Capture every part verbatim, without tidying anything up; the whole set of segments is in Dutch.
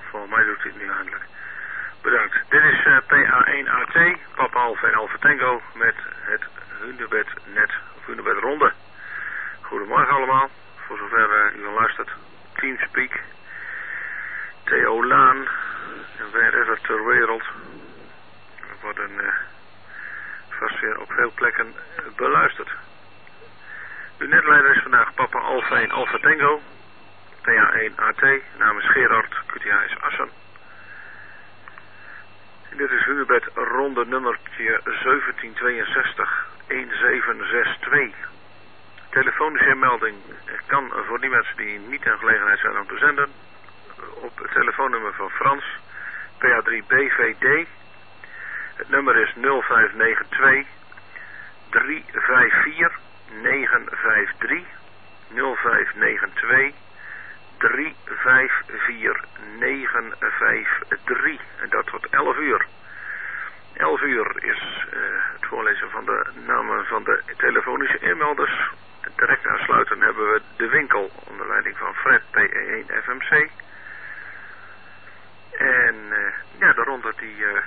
volgens mij doet hij het nu eindelijk. Bedankt. Dit is uh, P A één A T, Papa Alfa en Alfa Tango met het Hunebed net, of Hunebed Ronde. Goedemorgen allemaal, voor zover uh, u al luistert. Teamspeak, Theo Laan, en waar is het ter wereld? We worden uh, vast weer op veel plekken uh, beluisterd. Uw netleider is vandaag Papa Alfa en Alfa Tango, P A één A T, naam is Gerard, Q T H is Assen. En dit is Hunebed ronde nummertje zeventien tweeënzestig zevenentien zesentwintig. Telefonische melding kan voor die mensen die niet in gelegenheid zijn om te zenden op het telefoonnummer van Frans, P A drie B V D. Het nummer is nul vijf negen twee drie vijf vier negen vijf drie nul vijf negen twee drie vijf vier negen vijf drie en dat tot elf uur. elf uur is uh, het voorlezen van de namen van de telefonische inmelders. Direct aansluiten hebben we de winkel onder leiding van Fred P E één F M C. En uh, ja, de ronde die uh,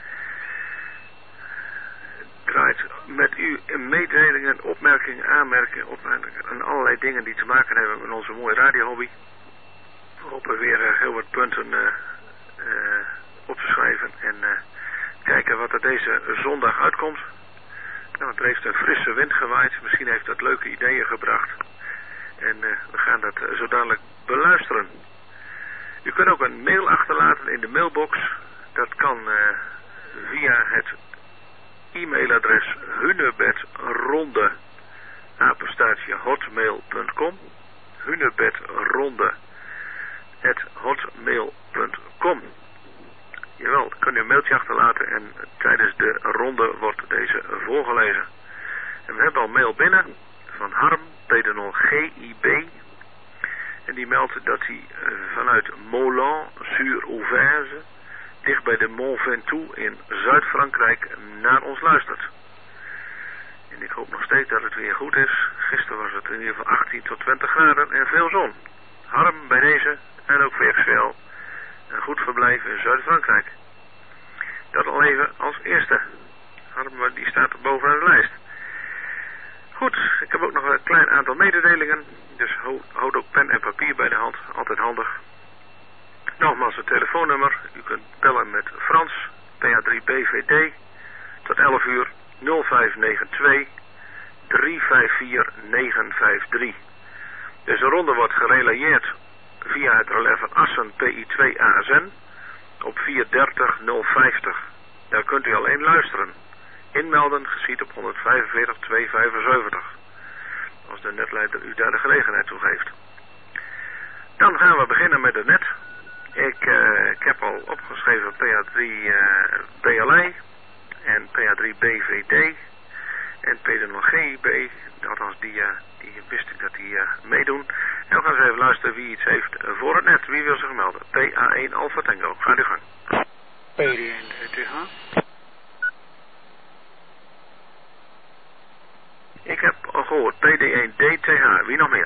draait met u mededelingen, opmerkingen, aanmerkingen, opmerkingen en allerlei dingen die te maken hebben met onze mooie radiohobby. We hopen weer uh, heel wat punten uh, uh, op te schrijven en uh, kijken wat er deze zondag uitkomt. Nou, er heeft een frisse wind gewaaid. Misschien heeft dat leuke ideeën gebracht. En uh, we gaan dat uh, zo dadelijk beluisteren. U kunt ook een mail achterlaten in de mailbox. Dat kan uh, via het e-mailadres hunebedronde apenstaartje hotmail punt com hunebedronde at hotmail punt com. Jawel, dan kunt u een mailtje achterlaten en tijdens de ronde wordt deze voorgelezen. En we hebben al mail binnen van Harm, P D nul G I B. En die meldt dat hij uh, vanuit Moulins-sur-Ouvèze, dicht bij de Mont Ventoux in Zuid-Frankrijk, naar ons luistert. En ik hoop nog steeds dat het weer goed is. Gisteren was het in ieder geval achttien tot twintig graden en veel zon. Harm bij deze en ook voor X V L. Een goed verblijf in Zuid-Frankrijk. Dat al even als eerste. Harm, die staat er bovenaan de lijst. Goed, ik heb ook nog een klein aantal mededelingen. Dus houd ook pen en papier bij de hand. Altijd handig. Nogmaals het telefoonnummer. U kunt bellen met Frans, P A drie B V D. Tot elf uur nul vijf negen twee drie vijf vier negen vijf drie. Deze ronde wordt gerelayeerd via het relais van Assen P I twee A S N op vier dertig nul vijftig. Daar kunt u alleen luisteren. Inmelden geschiet op honderdvijfenveertig tweehonderdvijfenzeventig. Als de netleider u daar de gelegenheid toe geeft. Dan gaan we beginnen met de net. Ik, uh, ik heb al opgeschreven P A drie uh, B L I en P A drie B V D en P D nul G I B. Althans, die, uh, die wist ik dat die uh, meedoen. En we gaan eens even luisteren wie iets heeft voor het net. Wie wil zich melden? P A één Alfa Tango. Ga uw gang. P D één D T H. Ik heb al gehoord. P D één D T H. Wie nog meer?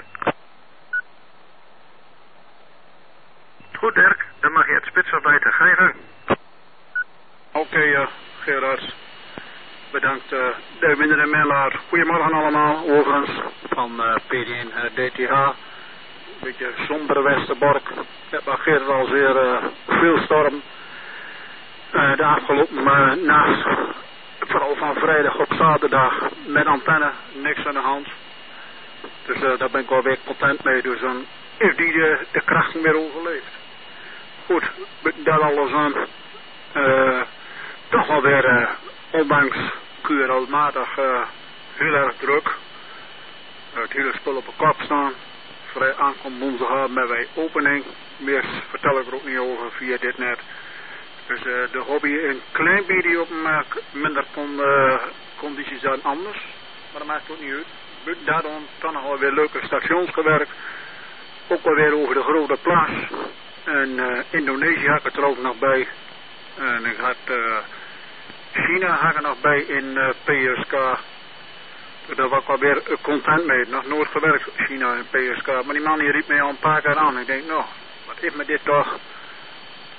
Goed, Dirk. Dan mag je het spits afbijten. Ga je gang. Oké, okay, uh, Gerard. Bedankt, uh, de minder en Mellaar. Goedemorgen allemaal, overigens, van uh, P D één uh, D T H. Een beetje sombere Westerbork. Ik heb al Gerard al zeer uh, veel storm. Uh, de afgelopen uh, nacht, vooral van vrijdag op zaterdag, met antenne, niks aan de hand. Dus uh, daar ben ik wel weer content mee. Dus dan is die uh, de kracht meer overleefd. Goed, dat alles aan. Uh, toch wel weer, uh, ondanks kuuralmatig, uh, heel erg druk. Uh, het hele spul op de kop staan. Vrij aankomt woensdag met wij opening. Meer vertel ik er ook niet over via dit net. Dus uh, de hobby een klein beetje op uh, minder con, uh, condities dan anders. Maar dat maakt ook niet uit. Daarom dan nog wel weer leuke stations gewerkt. Ook wel weer over de grote plaats. En uh, Indonesië had ik er ook nog bij. En ik had uh, China had ik er nog bij in uh, P S K. Daar was ik wel weer uh, content mee. Nog nooit gewerkt China en P S K. Maar die man die riep mij al een paar keer aan. Ik denk, nou, wat is me dit toch?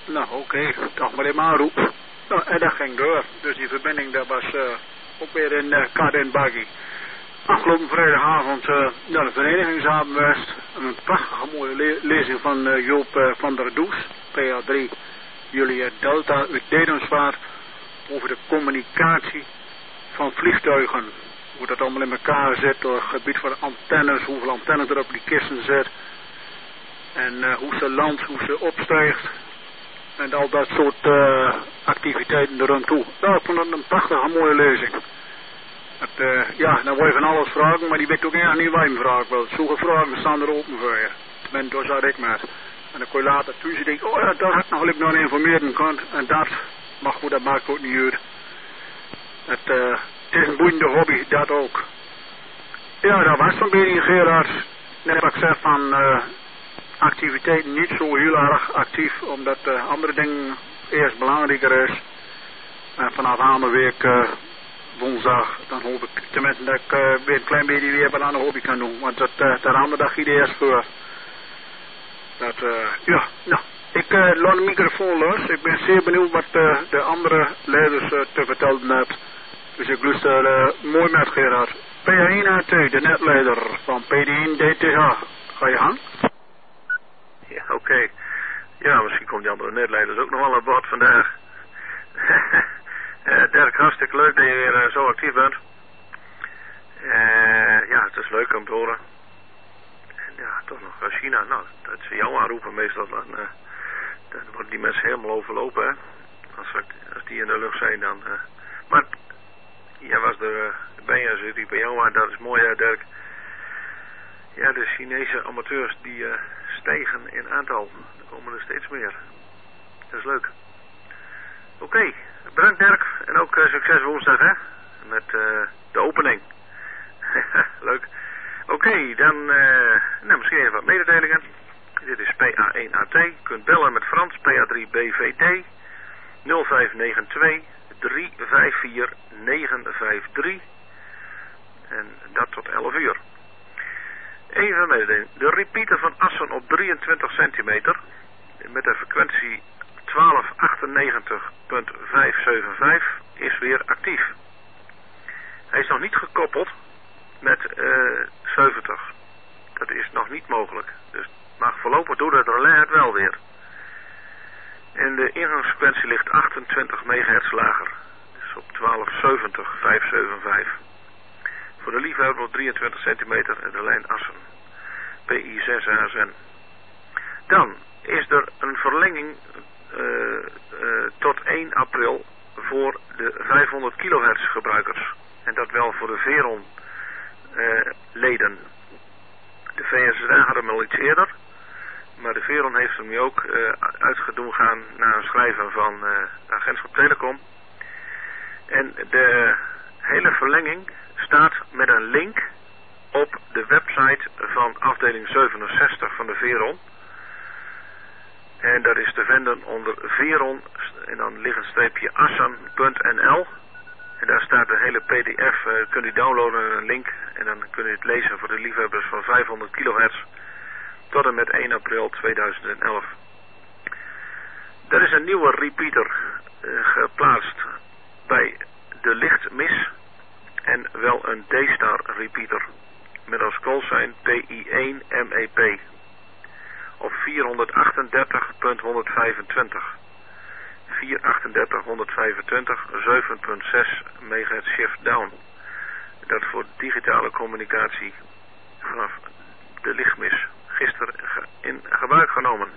Nou, oké, okay. Toch maar even aanroep. Nou, en dat ging door. Dus die verbinding, dat was uh, ook weer in uh, Kat en Baggy. Afgelopen vrijdagavond uh, naar de verenigingsavond geweest. Een prachtige mooie le lezing van uh, Joop uh, van der Does, P A drie, Juliet Delta uit Dedemsvaart, over de communicatie van vliegtuigen. Hoe dat allemaal in elkaar zit, door het gebied van antennes, hoeveel antennes er op die kisten zit. En uh, hoe ze landt, hoe ze opstijgt. En al dat soort uh, activiteiten er aan toe. Nou, ik vond het een prachtige mooie lezing. Het, uh, ja, dan word je van alles vragen, maar die weet ook echt niet waar je hem vraagt. Wel, sommige vragen staan er open voor je. Tenminste, daar zat ik met. En dan kon je later thuis denken, oh ja, daar had ik nog even nog informeren kunnen. En dat, maar goed, dat maakt ook niet uit. Het, uh, het is een boeiende hobby, dat ook. Ja, dat was zo'n beetje Gerard. Net wat ik zeg van uh, activiteiten niet zo heel erg actief, omdat uh, andere dingen eerst belangrijker is. En vanaf Hamerweek uh, woensdag, dan hoop ik tenminste dat ik uh, weer een klein beetje weer wat aan de hobby kan doen. Want dat, uh, daar andere dag iedereen eerst voor. Dat, uh, ja, nou, ik uh, laat de microfoon los. Ik ben zeer benieuwd wat uh, de andere leiders uh, te vertellen hebben. Dus ik luister uh, mooi met Gerard. P A één A T, de netleider van P D één D T H. Ga je gang? Ja, oké. Okay. Ja, misschien komt die andere netleiders ook nog wel aan bod vandaag. uh, Dirk, hartstikke leuk dat je weer uh, zo actief bent. Uh, ja, het is leuk om te horen. En ja, toch nog China. Nou, dat ze jou aanroepen meestal, dan, uh, dan worden die mensen helemaal overlopen, hè. Als, als die in de lucht zijn, dan... Uh, maar... Jij was er uh, bij en ze riep bij jou aan, dat is mooi, hè, Dirk. Ja, de Chinese amateurs die uh, stijgen in aantal. Er komen er steeds meer. Dat is leuk. Oké, okay. Bedankt Dirk. En ook uh, succes woensdag, hè. Met uh, de opening. Leuk. Oké, okay, dan uh, nou, misschien even wat mededelingen. Dit is P A één A T. Je kunt bellen met Frans, P A drie B V T. nul vijf negen twee drie vijf vier negen vijf drie. En dat tot elf uur. Even mededeling. De repeater van Assen op drieëntwintig centimeter. Met de frequentie twaalf achtennegentig punt vijfhonderdzevenenzeventig is weer actief. Hij is nog niet gekoppeld met uh, zeventig. Dat is nog niet mogelijk. Dus maar voorlopig doet het relais het wel weer. En de ingangsfrequentie ligt achtentwintig megahertz lager. Dus op twaalf zeventig vijfhonderdzevenenzevenenvijftig. Voor de liefhebber op drieëntwintig centimeter en de lijn Assen. P I zes A S N. Dan is er een verlenging uh, uh, tot één april voor de vijfhonderd kilohertz gebruikers. En dat wel voor de Veron uh, leden. De V S D hadden hem al iets eerder. Maar de Veron heeft hem nu ook uh, uitgedoen gaan naar een schrijver van uh, de agentschap Telecom. En de hele verlenging staat met een link op de website van afdeling zevenenzestig van de Veron. En dat is te vinden onder Veron en dan ligt een streepje assen punt n l. En daar staat de hele P D F, uh, kunt u downloaden een link en dan kunt u het lezen voor de liefhebbers van vijfhonderd kilohertz. Tot en met één april tweeduizend elf. Er is een nieuwe repeater uh, geplaatst bij de lichtmis en wel een D-Star repeater met als callsign P I één M E P op vierhonderdachtendertig punt honderdvijfentwintig. vierhonderdachtendertig punt honderdvijfentwintig, zeven punt zes megahertz shift down. Dat voor digitale communicatie vanaf de lichtmis. Gisteren in gebruik genomen.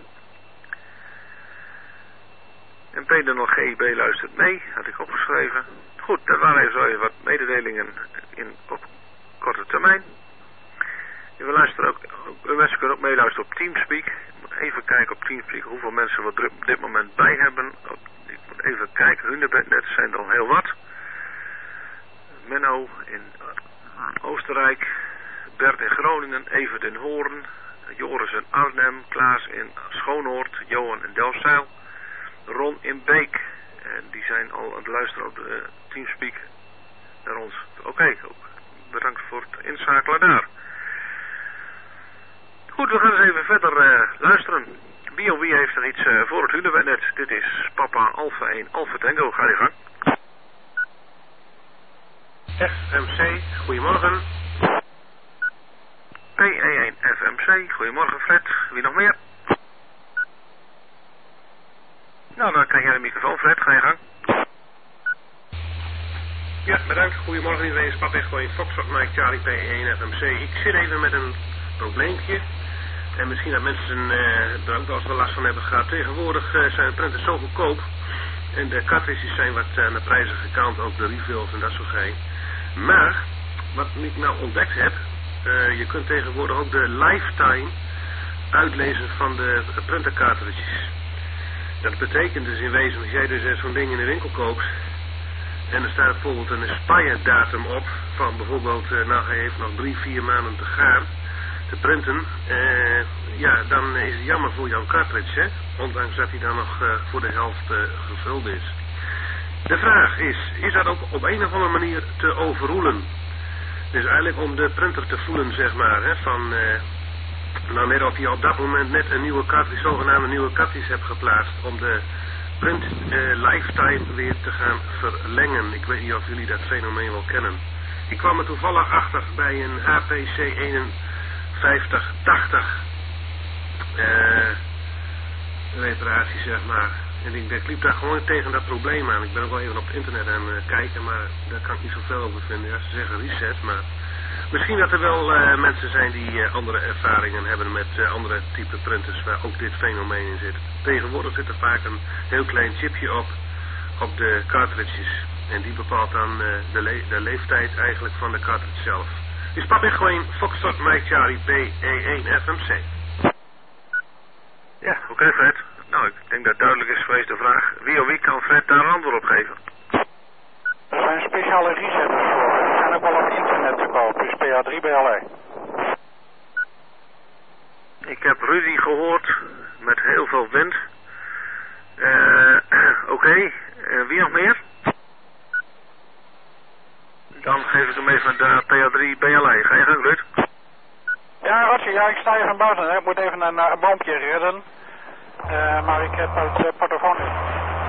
En P nul G I B luistert mee, had ik opgeschreven. Goed, dat waren even zo even wat mededelingen in, op korte termijn. En we luisteren ook, we mensen kunnen ook meeluisteren op Teamspeak. Ik moet even kijken op Teamspeak hoeveel mensen we er op dit moment bij hebben. Ik moet even kijken, Hunebednet zijn er al heel wat. Menno in Oostenrijk, Bert in Groningen, Evert in Hoorn, Joris in Arnhem, Klaas in Schoonoord, Johan in Delfzijl, Ron in Beek. En die zijn al aan het luisteren op de Teamspeak naar ons. Oké, okay, bedankt voor het inschakelen daar. Goed, we gaan eens even verder uh, luisteren. Wie of wie heeft er iets uh, voor het Hunebednet? Dit is Papa Alpha één Alpha Tango. Ga je gang. F M C, goedemorgen. P E één F M C, goedemorgen Fred. Wie nog meer? Nou, dan krijg jij de microfoon, Fred. Ga je gang. Ja, bedankt. Goedemorgen iedereen. Pap echt gewoon Foxtrot Mike Charlie P E één F M C. Ik zit even met een probleempje. En misschien dat mensen uh, er ook wel eens wel last van hebben gehad. Tegenwoordig uh, zijn de printers zo goedkoop. En de cartridges zijn wat uh, aan de prijzige kant. Ook de refills en dat soort dingen. Maar, wat ik nou ontdekt heb. Uh, je kunt tegenwoordig ook de lifetime uitlezen van de printer cartridges. Dat betekent dus in wezen, als jij dus zo'n ding in de winkel koopt. En er staat bijvoorbeeld een expire datum op. Van bijvoorbeeld, uh, nou hij heeft nog drie, vier maanden te gaan. Te printen. Uh, ja, dan is het jammer voor jouw cartridge, hè. Ondanks dat hij dan nog uh, voor de helft uh, gevuld is. De vraag is, is dat ook op een of andere manier te overroelen? Dus eigenlijk om de printer te voelen, zeg maar, hè, van... Uh, nou, net of je op dat moment net een nieuwe cartridge, zogenaamde nieuwe cartridge hebt geplaatst. Om de print uh, lifetime weer te gaan verlengen. Ik weet niet of jullie dat fenomeen wel kennen. Ik kwam er toevallig achter bij een H P C eenenvijftig tachtig uh, reparatie, zeg maar. En ik, ik liep daar gewoon tegen dat probleem aan. Ik ben ook wel even op het internet aan uh, kijken, maar daar kan ik niet zoveel over vinden. Ja, ze zeggen reset, maar misschien dat er wel uh, mensen zijn die uh, andere ervaringen hebben met uh, andere type printers waar ook dit fenomeen in zit. Tegenwoordig zit er vaak een heel klein chipje op, op de cartridges. En die bepaalt dan uh, de, le de leeftijd eigenlijk van de cartridge zelf. Is pap echt gewoon Foxtrot Mike Charlie P E één F M C? Ja, oké okay, Fred. Nou, ik denk dat duidelijk is geweest de vraag. Wie of wie kan Fred daar een antwoord op geven? Er zijn speciale resetters voor. Die zijn ook wel op internet te koop. Dus P A drie B L E. Ik heb Rudy gehoord met heel veel wind. Uh, oké, okay. uh, wie nog meer? Dan geef ik hem even de P A drie B L E. Ga je gang, Ruud? Ja, Roger, ja, ik sta even buiten. Hè. Ik moet even een, een boompje redden. Uh, maar ik heb het uh, portofoon. Uh,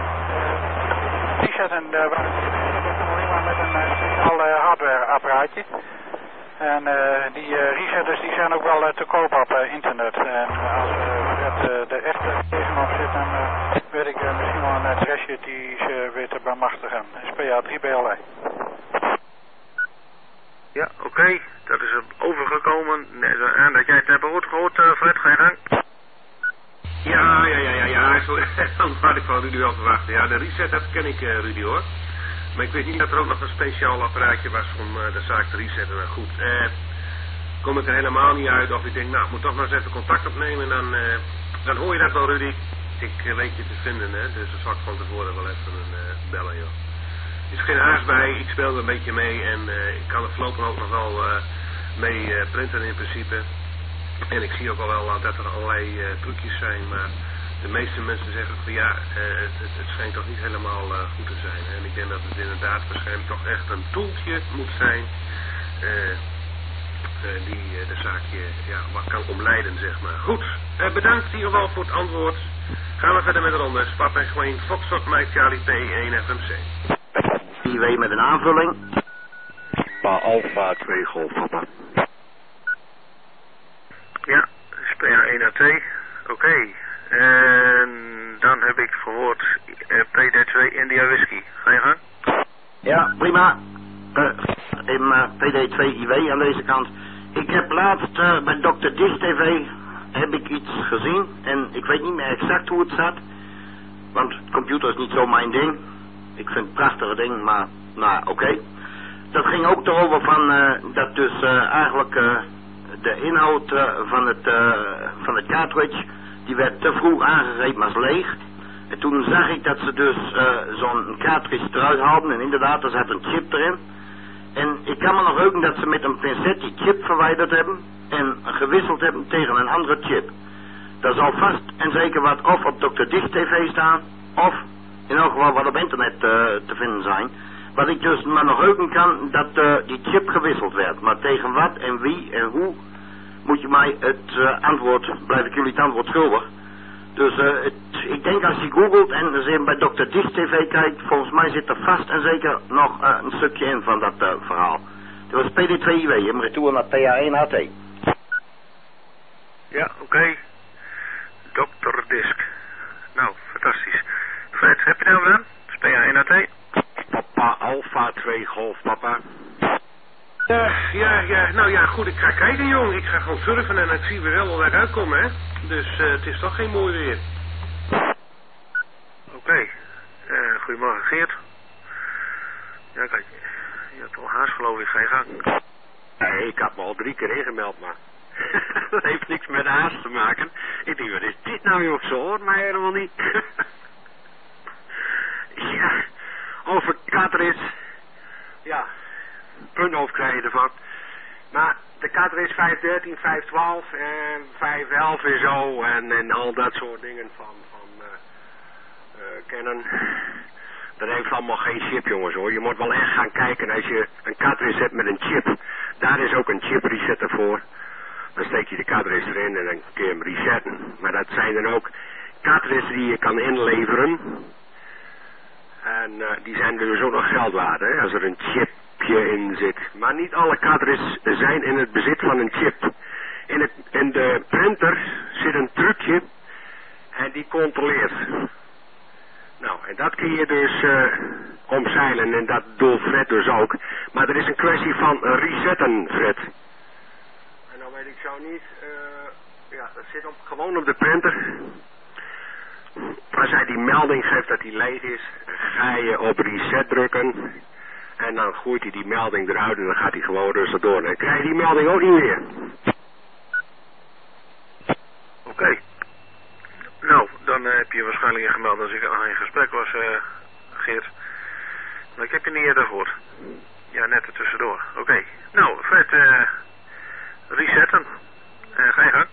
reset en uh, alleen maar met een uh, speciaal uh, hardware apparaatje. En uh, die uh, resetters die zijn ook wel uh, te koop op uh, internet. En als uh, het, uh, de echte tegenop zit, dan uh, weet ik uh, misschien wel een adresje die ze weer te bemachtigen. Dat is P A drie B L E. Ja, oké. Okay. Dat is overgekomen. Nee, en dat jij het hebt gehoord, gehoord uh, Fred, ga je gang? Ja, ja, ja, ja, ja. Dat had ik van Rudy wel verwachten. Ja, de reset, dat ken ik, uh, Rudy, hoor. Maar ik weet niet dat er ook nog een speciaal apparaatje was om uh, de zaak te resetten. Maar goed, eh, kom ik er helemaal niet uit. Of ik denk, nou, ik moet toch maar eens even contact opnemen. En dan, uh, dan hoor je dat wel, Rudy. Ik uh, weet je te vinden, hè. Dus dan zal ik van tevoren wel even uh, bellen, joh. Er is geen haast bij. Ik speel er een beetje mee. En uh, ik kan er voorlopig ook nog wel uh, mee uh, printen in principe. En ik zie ook al wel uh, dat er allerlei uh, trucjes zijn. Maar de meeste mensen zeggen van ja, uh, het, het, het schijnt toch niet helemaal uh, goed te zijn. Hè? En ik denk dat het inderdaad waarschijnlijk toch echt een toeltje moet zijn. Uh, uh, die uh, de zaakje ja, wat kan omleiden, zeg maar. Goed, uh, bedankt in ieder geval voor het antwoord. Gaan we verder met de ronde. Pap en gewoon Foxtrot Mike Charlie P E één F M C. I W met een aanvulling. Pa Alpha twee Golf, papa. Ja, S P A één A T. Oké. Okay. En dan heb ik gehoord uh, P D twee India Whisky. Ga je gang? Ja, prima. Uh, in uh, P D twee I W aan deze kant. Ik heb laatst uh, bij dokter Dish T V heb ik iets gezien. En ik weet niet meer exact hoe het zat. Want computer is niet zo mijn ding. Ik vind het prachtige ding, maar nou oké. Okay. Dat ging ook erover van uh, dat dus uh, eigenlijk uh, de inhoud uh, van, het, uh, van het cartridge, die werd te vroeg aangegeven als leeg. En toen zag ik dat ze dus uh, zo'n cartridge eruit haalden en inderdaad, er zat een chip erin. En ik kan me nog heugen dat ze met een pincet die chip verwijderd hebben en gewisseld hebben tegen een andere chip. Daar zal vast en zeker wat of op dokter Dish T V staan, of in elk geval wat op internet uh, te vinden zijn. Wat ik dus maar nog heugen kan, dat uh, die chip gewisseld werd. Maar tegen wat en wie en hoe moet je mij het uh, antwoord, blijf ik jullie het antwoord schuldig. Dus uh, het, ik denk als je googelt en eens even bij dokter Dicht T V kijkt, volgens mij zit er vast en zeker nog uh, een stukje in van dat uh, verhaal. Dat was P D twee I W, hem retour naar P A één H T. Ja, oké. Okay. dokter Disk. Nou, fantastisch. Fred, heb je nou gedaan? Dat is P A één H T. Papa Alpha twee Golf, papa. Ja, ja, ja, nou ja, goed, ik ga kijken, jong. Ik ga gewoon surfen en ik zie weer wel waar ik uitkom, hè. Dus uh, het is toch geen mooi weer. Oké. Okay. Uh, goedemorgen, Geert. Ja, kijk. Je hebt al haast, geloof ik. Ga je gang. Nee, ik had me al drie keer ingemeld, maar... dat heeft niks met haast te maken. Ik denk, wat is dit nou, joh? Zo hoort mij helemaal niet. Ja, over Katris. Ja, punthoofd krijg je ervan. Maar de Katris vijf dertien, vijf twaalf en vijf elf en zo en, en al dat soort dingen van, van uh, uh, kennen. Dat heeft allemaal geen chip, jongens, hoor. Je moet wel echt gaan kijken als je een Katris hebt met een chip. Daar is ook een chip resetter voor. Dan steek je de Katris erin en dan kun je hem resetten. Maar dat zijn dan ook Katris die je kan inleveren. En uh, die zijn dus ook nog geld waard, hè, als er een chipje in zit. Maar niet alle Katris zijn in het bezit van een chip. In, het, in de printer zit een trucje en die controleert. Nou, en dat kun je dus uh, omzeilen en dat doet Fred dus ook. Maar er is een kwestie van resetten, Fred. En dan weet ik zo niet, uh, ja, dat zit op, gewoon op de printer. Als hij die melding geeft dat hij leeg is, ga je op reset drukken. En dan gooit hij die melding eruit en dan gaat hij gewoon rustig door. Dan krijg je die melding ook niet meer. Oké. Okay. Nou, dan uh, heb je waarschijnlijk in gemeld als ik al in gesprek was, uh, Geert. Maar ik heb je niet eerder gehoord. Ja, net er tussendoor. Oké. Okay. Nou, Fred, uh, resetten. Uh, ga je gang.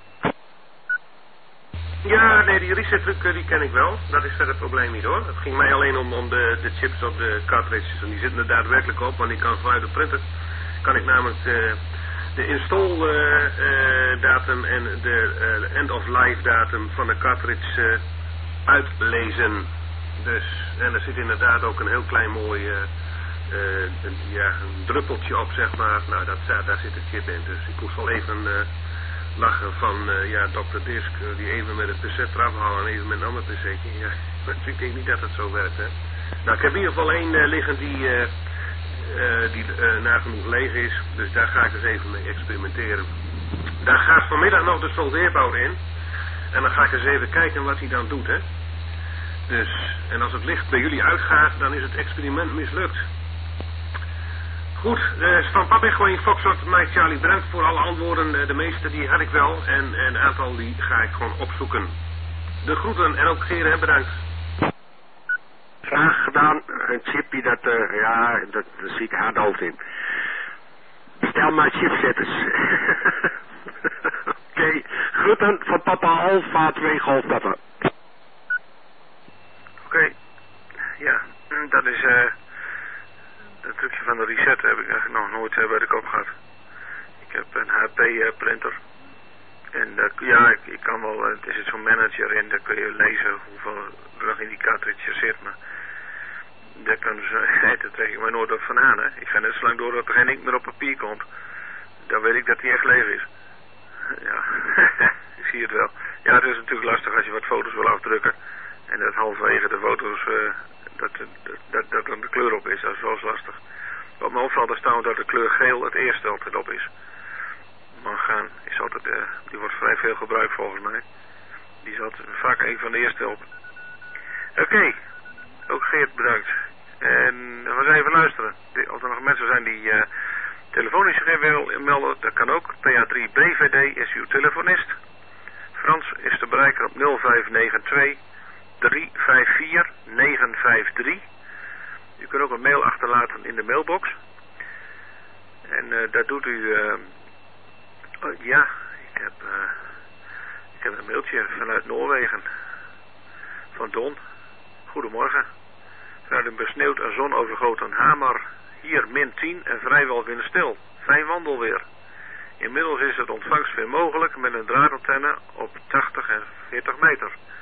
Ja, nee, die reset truc die ken ik wel. Dat is verder het probleem niet, hoor. Het ging mij alleen om, om de, de chips op de cartridges. En die zitten er daadwerkelijk op, want ik kan vanuit de printer kan ik namelijk de, de install uh, uh, datum en de uh, end of life datum van de cartridge uh, uitlezen. Dus, en er zit inderdaad ook een heel klein mooi uh, uh, een, ja, een druppeltje op, zeg maar. Nou, dat, daar zit een chip in. Dus ik moest wel even uh, lachen van, uh, ja, dokter Disk, uh, die even met het pc eraf halen en even met een ander pc'tje. Ja, ik denk niet dat het zo werkt, hè. Nou, ik heb in ieder geval één uh, liggen die... Uh, Uh, die uh, nagenoeg leeg is, dus daar ga ik eens even mee experimenteren. Daar gaat vanmiddag nog de soldeerbouw in en dan ga ik eens even kijken wat hij dan doet, hè. Dus, en als het licht bij jullie uitgaat, dan is het experiment mislukt. Goed, uh, van Papa gewoon Foxtrot, Mike Charlie, bedankt voor alle antwoorden. Uh, de meeste die had ik wel en, en een aantal die ga ik gewoon opzoeken. De groeten en ook Geren, bedankt. Graag gedaan. Een chipje dat, uh, ja, dat, dat zie ik hard hoofd in. Stel maar chipzetters. Oké, okay. Groeten van Papa Alpha twee Golf, papa. Oké, okay. Ja, dat is, eh, uh, dat trucje van de reset heb ik eigenlijk nog nooit uh, bij de kop gehad. Ik heb een H P uh, printer. En uh, ja, ik, ik kan wel, uh, er zit zo'n manager in, daar kun je lezen hoeveel er nog in die cartridge zit, maar daar kunnen ze, nee, daar trek ik mij nooit op van aan, hè. Ik ga net zo lang door dat er geen inkt meer op papier komt. Dan weet ik dat die echt leeg is. Ja, ik zie het wel. Ja, het is natuurlijk lastig als je wat foto's wil afdrukken. En dat halverwege de foto's, uh, dat, dat, dat, dat dan de kleur op is, dat is wel eens lastig. Wat me opvalt, er staat dat de kleur geel het eerste altijd op is. Mangaan is altijd, uh, die wordt vrij veel gebruikt volgens mij. Die zat vaak een van de eerste op. Oké, okay. Ook Geert bedankt. En we gaan even luisteren. Als er nog mensen zijn die uh, telefonisch zich willen melden, dat kan ook. P A drie B V D is uw telefonist. Frans is te bereiken op nul vijf negen twee drie vijf vier negen vijf drie. U kunt ook een mail achterlaten in de mailbox. En uh, dat doet u... Uh, oh, ja, ik heb, uh, ik heb een mailtje vanuit Noorwegen. Van Don. Goedemorgen. Vanuit een besneeuwd en zonovergoten Hamar. Hier min tien en vrijwel windstil. Fijn wandelweer. Inmiddels is het ontvangst weer mogelijk met een draadantenne op tachtig en veertig meter.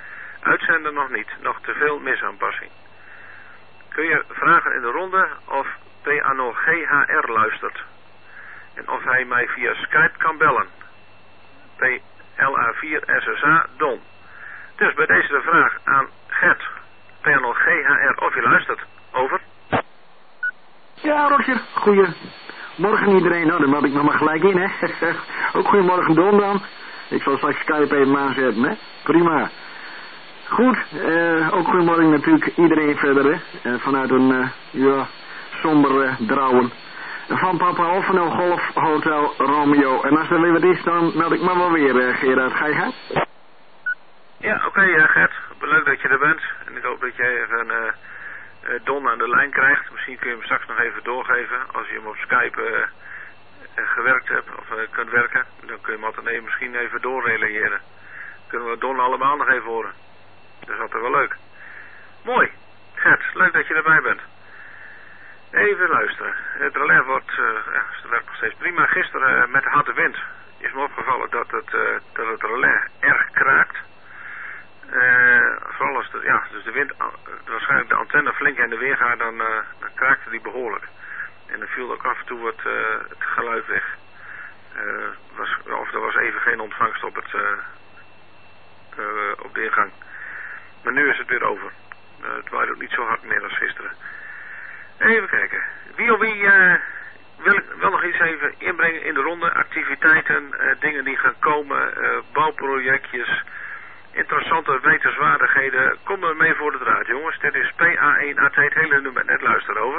uitzenden nog niet. Nog te veel misaanpassing. Kun je vragen in de ronde of P A N O G H R luistert. En of hij mij via Skype kan bellen. P L A vier S S A Don. Dus bij deze de vraag aan Gert. P A N O G H R of je luistert. Over. Ja, Roger. Goedemorgen iedereen. Nou, dan had ik nog maar gelijk in, hè. Ook goedemorgen Don dan. Ik zal straks Skype even aanzetten, hè. Prima. Goed, uh, ook goedemorgen natuurlijk iedereen verder, hè. Uh, vanuit een, uh, ja, somber uh, Drouwen. Van Papa Offeno Golf Hotel Romeo. En als er weer wat is, dan meld ik me wel weer, uh, Gerard. Ga je gaan? Ja, oké, okay, uh, Gert. Leuk dat je er bent. En ik hoop dat jij even uh, uh, Don aan de lijn krijgt. Misschien kun je hem straks nog even doorgeven. Als je hem op Skype uh, uh, gewerkt hebt of uh, kunt werken. Dan kun je hem altijd even, misschien even doorrelayeren. Kunnen we Don allemaal nog even horen. Dat is altijd wel leuk. Mooi. Gert, leuk dat je erbij bent. Even luisteren. Het relais wordt, uh, ja, het werkt nog steeds prima. Gisteren uh, met de harde wind is me opgevallen dat het, uh, dat het relais erg kraakt. Uh, vooral als de, ja, dus de wind, uh, waarschijnlijk de antenne flink in de weer gaat, dan, uh, dan kraakte die behoorlijk. En dan viel ook af en toe het, uh, het geluid weg. Uh, was, of er was even geen ontvangst op, het, uh, uh, op de ingang. Maar nu is het weer over. Uh, het waait ook niet zo hard meer als gisteren. Even kijken. Wie of wie uh, wil ik wel nog iets even inbrengen in de ronde. Activiteiten, uh, dingen die gaan komen, uh, bouwprojectjes, interessante wetenswaardigheden. Kom er mee voor de draad, jongens. Dit is P A één A T, het hele nummer net luisteren over.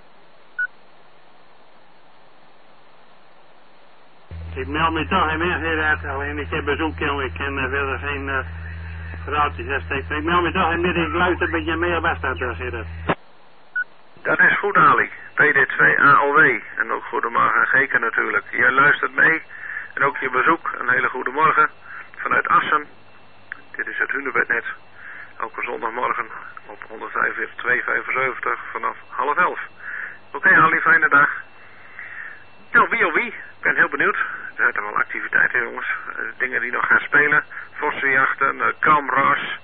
Ik meld me toch in Gerard, alleen ik heb bezoek, jongen. Ik ken uh, verder geen uh, verhaaltjes hersteken. Ik meld me toch in midden, ik luister een beetje mee op afstand, Gerard. Dat is goed, Ali. P D twee A O W. En ook goedemorgen Geke natuurlijk. Jij luistert mee. En ook je bezoek. Een hele goede morgen. Vanuit Assen. Dit is het Hunebednet. Elke zondagmorgen op honderdvijfenveertig tweehonderdvijfenzeventig vanaf half elf. Oké, okay, Ali, fijne dag. Nou, wie of wie? Ik ben heel benieuwd. Er zijn er wel activiteiten, jongens. Uh, dingen die nog gaan spelen. Vossenjachten, uh, kamras.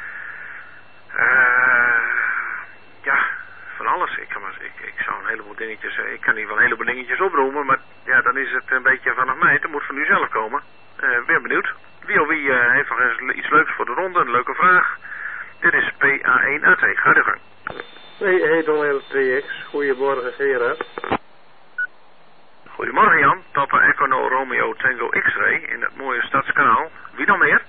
Uh, ja... Van alles. Ik, kan maar, ik, ik zou een heleboel dingetjes... Ik kan hier wel een heleboel dingetjes oproemen, maar ja, dan is het een beetje vanaf mij. Het moet van u zelf komen. Uh, ben benieuwd. Wie of wie uh, heeft nog eens iets leuks voor de ronde? Een leuke vraag. Dit is P A één A T. Ga de gang. Hey, hey, Don L T X. Goedemorgen, Gerard. Goedemorgen, Jan. Papa Echo Romeo Tango X-Ray in het mooie Stadskanaal. Wie nog meer?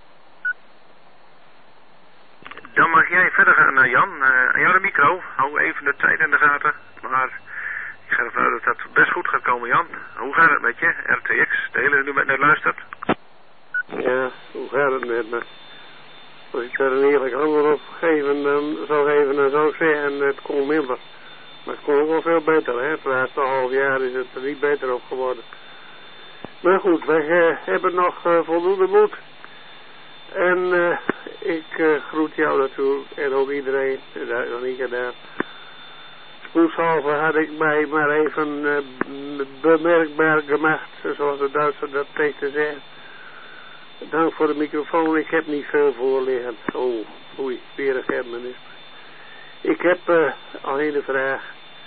Dan mag jij verder gaan, uh, Jan. Uh, aan jou de micro. Hou even de tijd in de gaten. Maar ik ga ervan uit dat dat best goed gaat komen, Jan. Hoe gaat het met je? R T X, de hele nu met net luistert. Ja, hoe gaat het met me? Als ik daar een eerlijk antwoord op geven, dan zou geven, dan zou ik zeggen, het kon minder. Maar het kon ook wel veel beter, hè. Het laatste half jaar is het er niet beter op geworden. Maar goed, wij uh, hebben nog uh, voldoende moed. En uh, ik uh, groet jou natuurlijk en ook iedereen, dat heb ik nog niet gedaan. Spoedshalve had ik mij maar even uh, bemerkbaar gemaakt, zoals de Duitsers dat tegen te zeggen. Dank voor de microfoon, ik heb niet veel voor liggen. Oh, oei, weer een germanisme. Ik heb uh, alleen de vraag,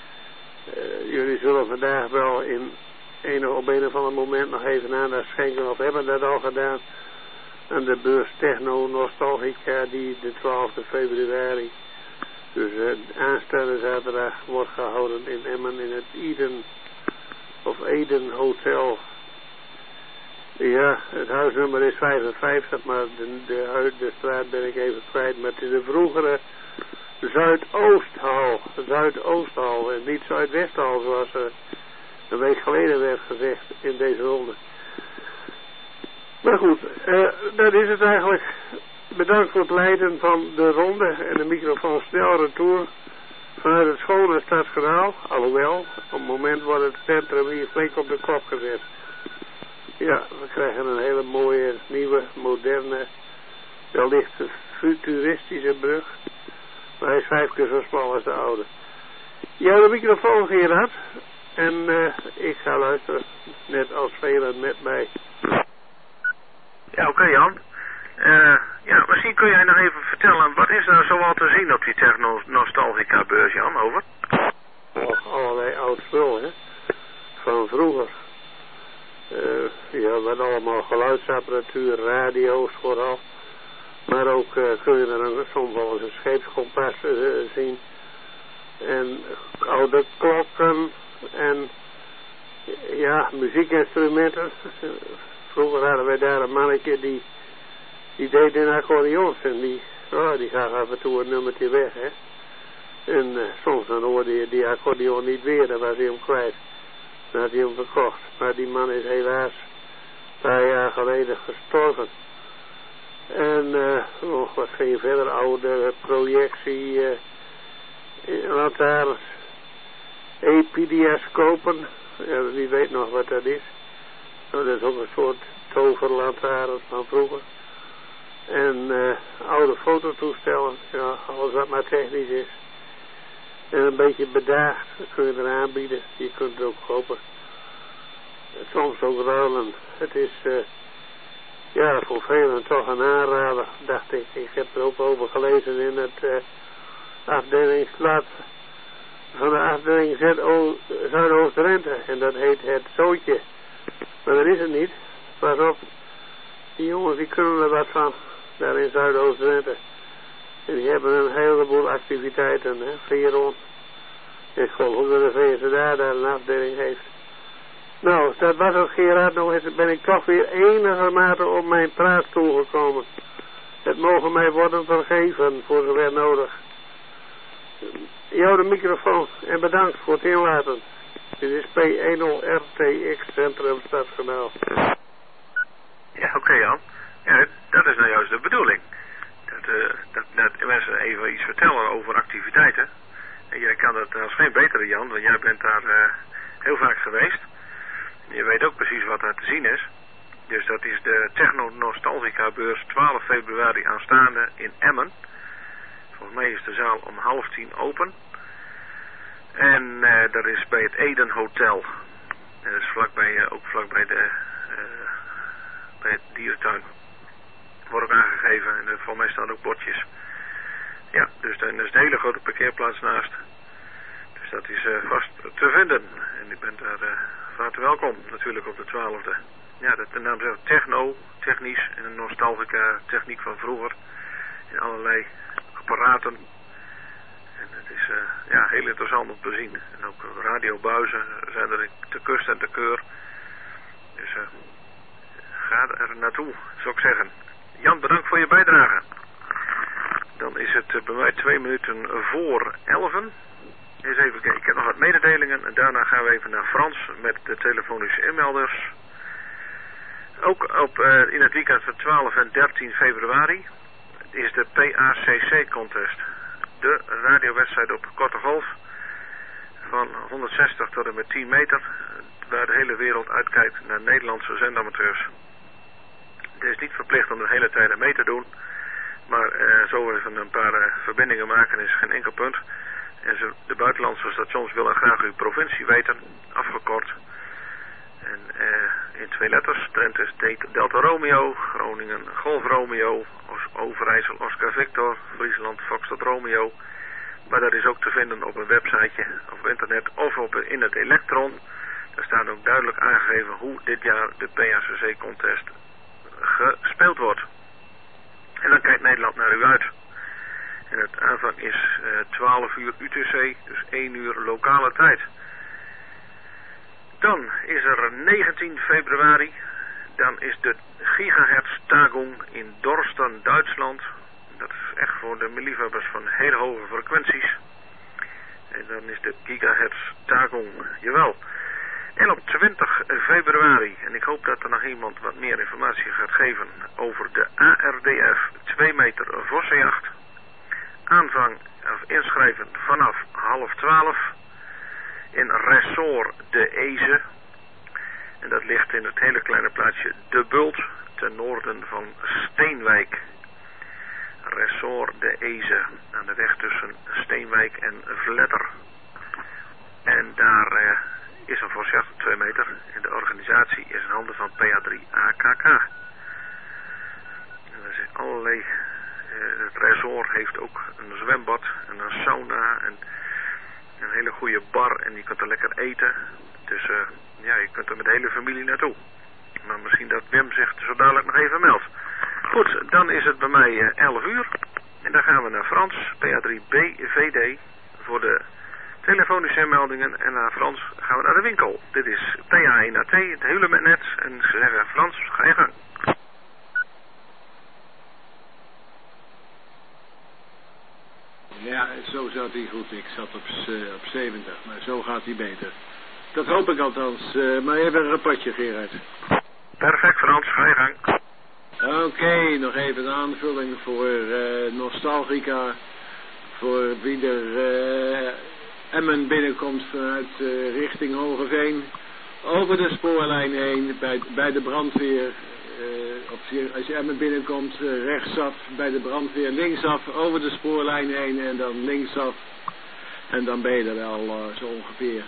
uh, jullie zullen vandaag wel in een, op een of ander moment nog even aandacht schenken, of hebben dat al gedaan, aan de beurs Techno Nostalgica die de twaalfde februari, dus uh, aanstaande zaterdag, wordt gehouden in Emmen in het Eden of Eden Hotel. Ja, het huisnummer is vijfenvijftig, maar de, de, de straat ben ik even kwijt, maar het is de vroegere Zuidoosthal, Zuidoosthal en niet Zuidwesthal zoals uh, een week geleden werd gezegd in deze ronde. Maar goed, uh, dat is het eigenlijk. Bedankt voor het leiden van de ronde en de microfoon snel retour vanuit het schone Stadskanaal. Alhoewel, op het moment wordt het centrum hier flink op de kop gezet. Ja, we krijgen een hele mooie, nieuwe, moderne, wellicht futuristische brug. Maar hij is vijf keer zo smal als de oude. Ja, de microfoon Gerard. En uh, ik ga luisteren, net als velen met mij. Ja, oké okay, Jan. Uh, ja, misschien kun jij nog even vertellen, wat is er zoal te zien op die Techno-Nostalgica-beurs, Jan, over? Oh, allerlei oud spul, hè. Van vroeger. Uh, ja, met allemaal geluidsapparatuur, radio's vooral. Maar ook uh, kun je er soms wel eens een scheepskompas uh, zien. En oude klokken en ja, muziekinstrumenten. Vroeger hadden wij daar een mannetje die, die deed in accordeons en die, oh, die gaf af en toe een nummertje weg, hè. En uh, soms dan hoorde je die accordeon niet weer, dan was hij hem kwijt. Dan had hij hem verkocht. Maar die man is helaas een paar jaar geleden gestorven. En uh, oh, wat ging je verder, oude projectie, uh, lantaarns, epidiascopen, ja, wie weet nog wat dat is. Nou, dat is ook een soort toverlantaarns van vroeger. En uh, oude fototoestellen, ja, alles wat maar technisch is. En een beetje bedaagd kun je er aanbieden, je kunt het ook kopen. Soms ook ruilen. Het is, uh, ja, voor velen toch een aanrader, dacht ik. Ik heb er ook over gelezen in het uh, afdelingsblad van de afdeling Zuidoost-Drenthe. En dat heet Het Zootje. Maar dat is het niet. Pas op, die jongens die kunnen er wat van, daar in Zuidoost-Drenthe. En die hebben een heleboel activiteiten, hè, Veron. Ik geloof ook dat de V S D A daar een afdeling heeft. Nou, dat was het, Gerard. Nou is, ben ik toch weer enigermate op mijn praatstoel gekomen. Het mogen mij worden vergeven, voor zover nodig. Jou de microfoon en bedankt voor het inlaten. Dit is P ten R T X Centrum Stadskanaal. Ja, oké okay, Jan. Ja, dat is nou juist de bedoeling. Dat, uh, dat, dat mensen even iets vertellen over activiteiten. En jij kan dat als geen betere, Jan, want jij bent daar uh, heel vaak geweest. Je weet ook precies wat daar te zien is. Dus dat is de Techno-Nostalgica beurs twaalf februari aanstaande in Emmen. Volgens mij is de zaal om half tien open. En uh, dat is bij het Eden Hotel. En dat is vlakbij, uh, ook vlakbij de, uh, bij het dierentuin. Wordt ook aangegeven en voor mij staan ook bordjes. Ja, dus dan is de hele grote parkeerplaats naast. Dus dat is uh, vast te vinden. En ik ben daar uh, van harte welkom, natuurlijk op de twaalfde. Ja, dat de naam zegt techno, technisch en een nostalgica techniek van vroeger. In allerlei apparaten. En het is uh, ja, heel interessant om te zien. En ook radiobuizen zijn er te kust en te keur. Dus uh, ga er naartoe, zou ik zeggen. Jan, bedankt voor je bijdrage. Dan is het uh, bij mij twee minuten voor elfen. Eens even kijken, ik heb nog wat mededelingen. En daarna gaan we even naar Frans met de telefonische inmelders. Ook op, uh, in het weekend van twaalf en dertien februari is de P A C C-contest. De radiowedstrijd op korte golf van honderdzestig tot en met tien meter. Waar de hele wereld uitkijkt naar Nederlandse zendamateurs. Het is niet verplicht om de hele tijd mee te doen. Maar uh, zo even een paar uh, verbindingen maken is geen enkel punt. En ze, de buitenlandse stations willen graag uw provincie weten, afgekort. En uh, in twee letters, Drenthe is Delta Romeo, Groningen Golf Romeo, Overijssel Oscar Victor, Friesland Foxtrot Romeo. Maar dat is ook te vinden op een websiteje, op internet of op, in het Electron. Daar staat ook duidelijk aangegeven hoe dit jaar de P A C C-contest gespeeld wordt. En dan kijkt Nederland naar u uit. En het aanvang is uh, twaalf uur U T C, dus één uur lokale tijd. Dan is er negentien februari. Dan is de Gigahertz Tagung in Dorsten, Duitsland. Dat is echt voor de liefhebbers van hele hoge frequenties. En dan is de Gigahertz Tagung, jawel. En op twintig februari, en ik hoop dat er nog iemand wat meer informatie gaat geven over de A R D F twee meter vossenjacht. Aanvang of inschrijven vanaf half twaalf in Ressort de Eze. En dat ligt in het hele kleine plaatsje De Bult ten noorden van Steenwijk. Ressort de Eze aan de weg tussen Steenwijk en Vletter. En daar uh, is een vosjacht op twee meter en de organisatie is in handen van P A drie A K K. allerlei, uh, het resort heeft ook een zwembad en een sauna en een hele goede bar en je kunt er lekker eten. Dus uh, ja, je kunt er met de hele familie naartoe. Maar misschien dat Wim zich zo dadelijk nog even meldt. Goed, dan is het bij mij uh, elf uur. En dan gaan we naar Frans, P A drie B V D, voor de telefonische meldingen. En naar Frans gaan we naar de winkel. Dit is P A één A T, het hele met net. En ze zeggen, Frans, ga je gang. Ja, zo zat hij goed. Ik zat op, uh, op zeventig, maar zo gaat hij beter. Dat hoop ik althans. Uh, maar even een rapportje, Gerard. Perfect, Frans, ga je gang. Oké, okay, nog even een aanvulling voor uh, Nostalgica. Voor wie er uh, Emmen binnenkomt vanuit uh, richting Hogeveen. Over de spoorlijn heen, bij, bij de brandweer. Uh, op je, als je Emmen binnenkomt, uh, rechtsaf bij de brandweer, linksaf over de spoorlijn heen en dan linksaf. En dan ben je er wel uh, zo ongeveer.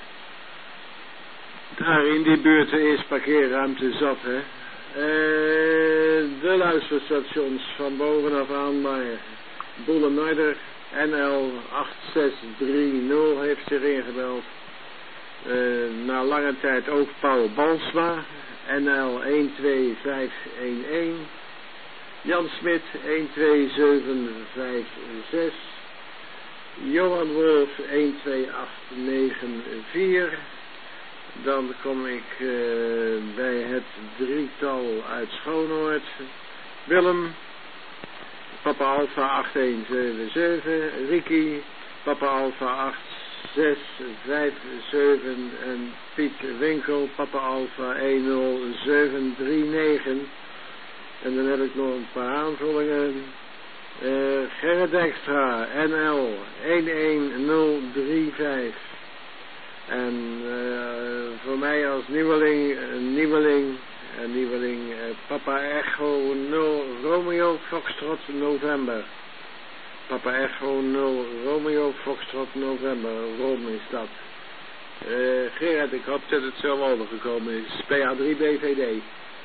Daar in die buurt is parkeerruimte zat, hè. Uh, de luisterstations van bovenaf aan naar Boelenarder. N L acht zes drie nul heeft zich ingebeld. Uh, na lange tijd ook Paul Balsma. N L een twee vijf een een. Jan Smit een twee zeven vijf zes. Johan Wolf een twee acht negen vier. Dan kom ik uh, bij het drietal uit Schoonoord. Willem, Papa Alpha acht een zeven zeven. Ricky, Papa Alpha acht zes vijf zeven. En Piet Winkel, Papa Alpha een nul zeven drie negen. En dan heb ik nog een paar aanvullingen. Uh, Gerrit Dijkstra, N L een een nul drie vijf. En uh, voor mij als nieuweling, een nieuweling, een nieuweling, uh, Papa Echo nul Romeo Foxtrot November. Papa Echo nul Romeo Foxtrot November, Rom is dat. Uh, Gerard, ik hoop dat het zo overgekomen is. P A drie B V D.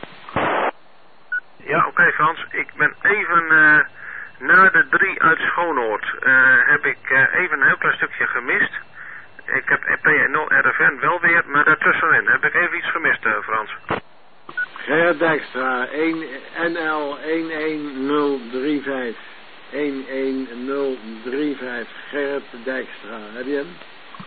Ja, oké okay, Frans, ik ben even uh, na de drie uit Schoonoord. Uh, heb ik uh, even een heel klein stukje gemist. Ik heb P nul R F N wel weer, maar daartussenin heb ik even iets gemist, uh, Frans. Gerard Dijkstra, N L een een nul drie vijf. een een nul drie vijf, Gerard Dijkstra, heb je hem?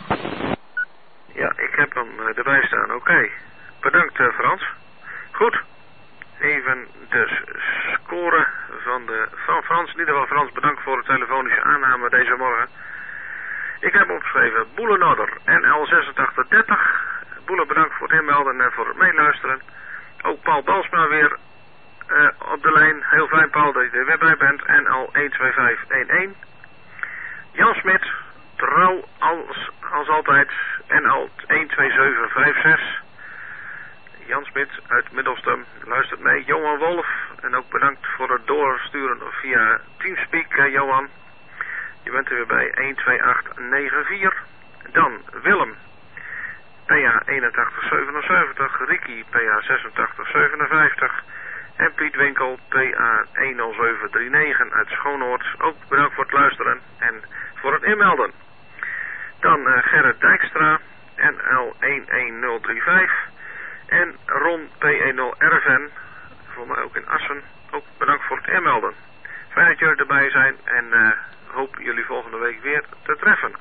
Ja, ik heb hem uh, erbij staan, oké. Okay. Bedankt, uh, Frans. Goed. Even de score van, de, van Frans. In ieder geval, Frans, bedankt voor de telefonische aanname deze morgen. Ik heb opgeschreven Boelenodder N L zesentachtig dertig. Boelen, bedankt voor het inmelden en voor het meeluisteren. Ook Paul Balsma weer uh, op de lijn. Heel fijn, Paul, dat je er weer bij bent. N L een twee vijf een een. Jan Smit, trouw als, als altijd. N L een twee zeven vijf zes. Jan Smit uit Middelstum luistert mee. Johan Wolf, en ook bedankt voor het doorsturen via Teamspeak, uh, Johan. Je bent er weer bij een twee acht negen vier. Dan Willem, P A eenentachtig zevenenzeventig. Ricky, P A zesentachtig zevenenvijftig. En Piet Winkel, P A een nul zeven drie negen uit Schoonoord. Ook bedankt voor het luisteren en voor het inmelden. Dan uh, Gerrit Dijkstra, N L een een nul drie vijf. En Ron P nul R F N, voor mij ook in Assen. Ook bedankt voor het inmelden. Fijn dat jullie erbij zijn en uh, hoop jullie volgende week weer te treffen.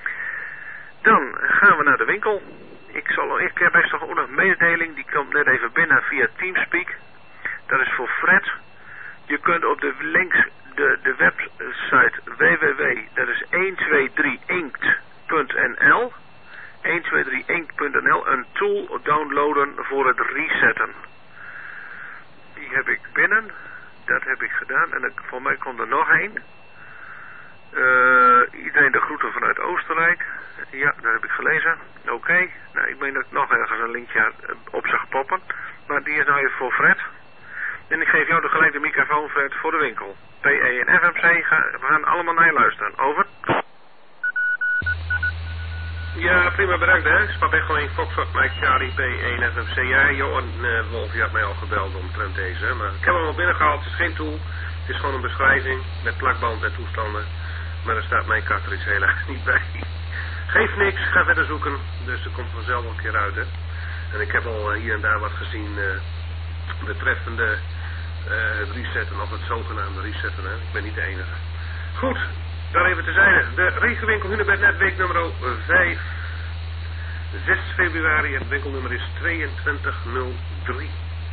Dan gaan we naar de winkel. Ik, zal, ik heb best nog ook nog een mededeling, die komt net even binnen via Teamspeak. Dat is voor Fred. Je kunt op de links de, de website w w w, dat is een twee drie inkt punt n l. een twee drie inkt punt n l, een tool downloaden voor het resetten. Die heb ik binnen. Dat heb ik gedaan. En ik, voor mij komt er nog één. Uh, iedereen de groeten vanuit Oostenrijk. Ja, dat heb ik gelezen. Oké. Okay. Nou, ik meen dat ik nog ergens een linkje op zag poppen. Maar die is nou even voor Fred. En ik geef jou de gelijk de microfoon, Fred, voor de winkel. P E en F M C, ga, we gaan allemaal naar je luisteren. Over. Ja, prima, bedankt hè. Spap echt gewoon in Foxtrot, Mike Charlie, P één F M C. Ja, Johan uh, Wolf, je had mij al gebeld omtrent deze. Maar ik heb hem al binnengehaald, het is geen tool. Het is gewoon een beschrijving met plakband en toestanden. Maar er staat mijn cartridge helaas niet bij. Geeft niks, ga verder zoeken. Dus er komt vanzelf wel een keer uit, hè. En ik heb al hier en daar wat gezien uh, betreffende uh, het resetten of het zogenaamde resetten, hè. Ik ben niet de enige. Goed, daar even terzijde. De regenwinkel Hunebed Net week nummer vijf. zes februari, het winkelnummer is tweeëntwintig nul drie.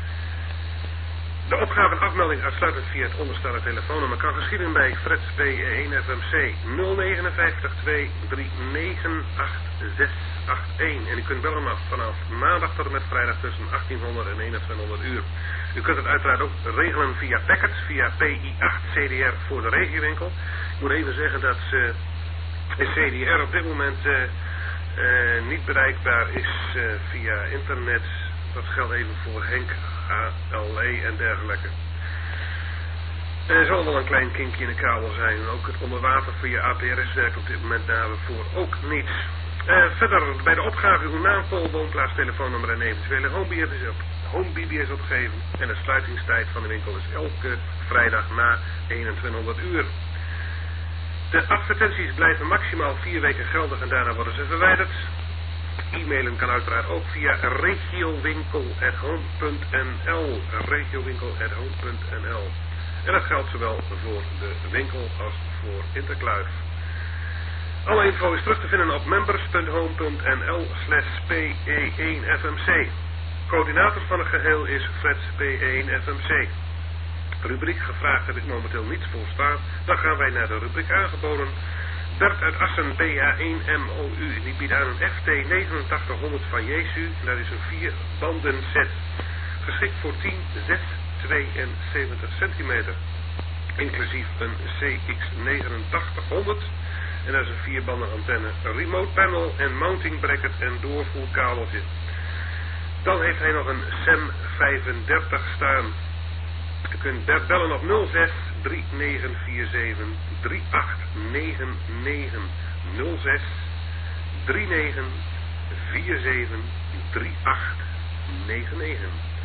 De opgave en afmelding uitsluitend via het onderstaande telefoonnummer kan geschieden bij Freds P één F M C nul negen vijf twee drie negen acht zes acht een. En u kunt bellen af vanaf maandag tot en met vrijdag tussen achttienhonderd en eenentwintighonderd uur. U kunt het uiteraard ook regelen via Packet, via P I acht C D R voor de regiowinkel. Ik moet even zeggen dat ze de C D R op dit moment uh, uh, niet bereikbaar is uh, via internet. Dat geldt even voor Henk, A L E en dergelijke. Er zal wel een klein kinkje in de kabel zijn. Ook het onderwater via A P R S werkt op dit moment daarvoor ook niet. Uh, verder bij de opgave uw naam, pool, woonplaats, telefoonnummer en eventuele home B B S opgeven. En de sluitingstijd van de winkel is elke vrijdag na eenentwintighonderd uur. De advertenties blijven maximaal vier weken geldig en daarna worden ze verwijderd. E-mailen kan uiteraard ook via regiowinkel at home punt n l. regiowinkel at home punt n l. En dat geldt zowel voor de winkel als voor Interkluif. Alle info is terug te vinden op members punt home punt n l slash P E één F M C. Coördinator van het geheel is Freds P één F M C. Rubriek gevraagd heb ik momenteel niets voor staan. Dan gaan wij naar de rubriek aangeboden. Bert uit Assen, B A één M O U, die biedt aan een F T negenentachtig honderd van Jesu. Dat is een vier banden set. Geschikt voor tien, zes, tweeënzeventig centimeter. Inclusief een C X negenentachtig honderd. En dat is een vier banden antenne. Een remote panel en mounting bracket en doorvoerkabeltje. Dan heeft hij nog een S E M vijfendertig staan. U kunt Bert bellen op nul zes drie negen vier zeven drie acht negen negen nul zes drie negen vier zeven drie acht negen negen.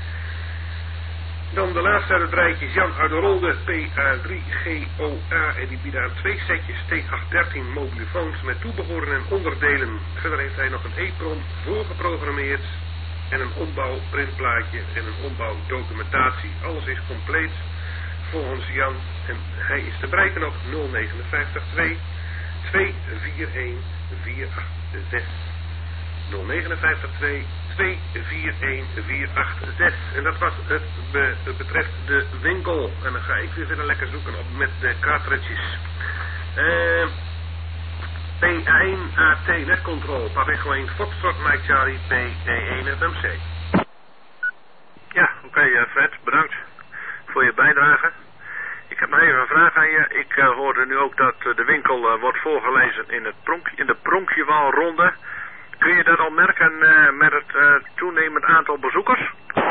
Dan de laatste uit het rijtje, Jan uit de Rolde, P A drie G O A. En die biedt aan twee setjes T achthonderddertien mobielefoons met toebehoren en onderdelen. Verder heeft hij nog een E-prom voorgeprogrammeerd. En een ombouw printplaatje en een ombouw documentatie. Alles is compleet volgens Jan. En hij is te bereiken op nul negen vijf twee twee vier een vier acht zes. nul negen vijf twee twee vier een vier acht zes. En dat was het be, betreft de winkel. En dan ga ik weer verder lekker zoeken op met de cartridges. Uh, P één A T netcontrol, Papigo één Foxtrot Mike Charlie P één F M C. Ja, oké okay, uh, Fred, bedankt voor je bijdrage. Ik heb nog even een vraag aan je. Ik uh, hoorde nu ook dat uh, de winkel uh, wordt voorgelezen in, het pronk, in de Pronkjewaalronde. Kun je dat al merken uh, met het uh, toenemend aantal bezoekers?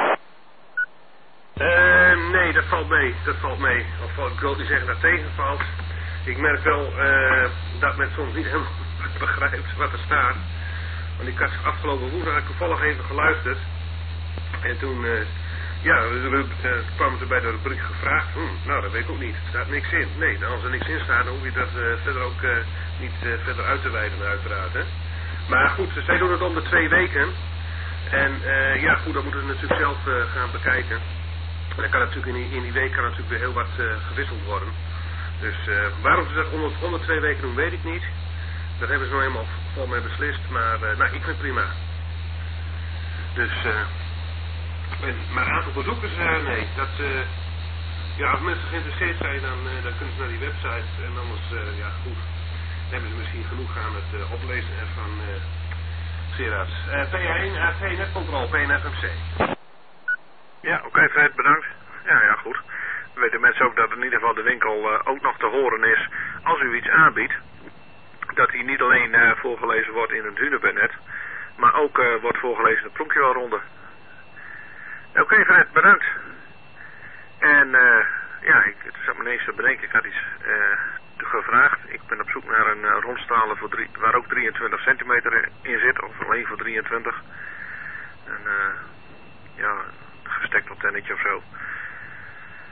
Uh, nee, dat valt mee. Dat valt mee. Of ik wil niet zeggen dat het tegenvalt. Ik merk wel uh, dat men soms niet helemaal begrijpt wat er staat. Want ik had afgelopen woensdag toevallig even geluisterd. En toen, uh, ja, uh, kwam ze bij de rubriek gevraagd. Hm, nou, dat weet ik ook niet. Er staat niks in. Nee, als er niks in staat, dan hoef je dat uh, verder ook uh, niet uh, verder uit te wijden, uiteraard. Hè. Maar goed, zij doen het om de twee weken. En uh, ja, goed, dat moeten we natuurlijk zelf uh, gaan bekijken. En dan kan natuurlijk in die, in die week kan natuurlijk weer heel wat uh, gewisseld worden. Dus uh, waarom ze dat onder, onder twee weken doen, weet ik niet. Dat hebben ze nou helemaal vol mee beslist. Maar uh, nou, ik vind het prima. Dus, uh, en, maar een aantal bezoekers, uh, nee. Dat, uh, ja, als mensen geïnteresseerd zijn, dan, uh, dan kunnen ze naar die website. En anders, uh, ja, goed. Dan hebben ze misschien genoeg aan het uh, oplezen van uh, Gerard. Uh, P één A T netcontrol, P één F M C. Ja, oké okay, Fred, bedankt. Ja, ja, goed. We weten mensen ook dat in ieder geval de winkel uh, ook nog te horen is als u iets aanbiedt. Dat die niet alleen uh, voorgelezen wordt in het Hunebednet, maar ook uh, wordt voorgelezen in de Pronkjewaalronde. Oké okay, Fred, bedankt. En uh, ja, ik zat me ineens te bedenken, ik had iets uh, gevraagd. Ik ben op zoek naar een uh, rondstralen voor drie, waar ook drieëntwintig centimeter in zit, of alleen voor drieëntwintig. En uh, ja, een gestekt antennetje of zo.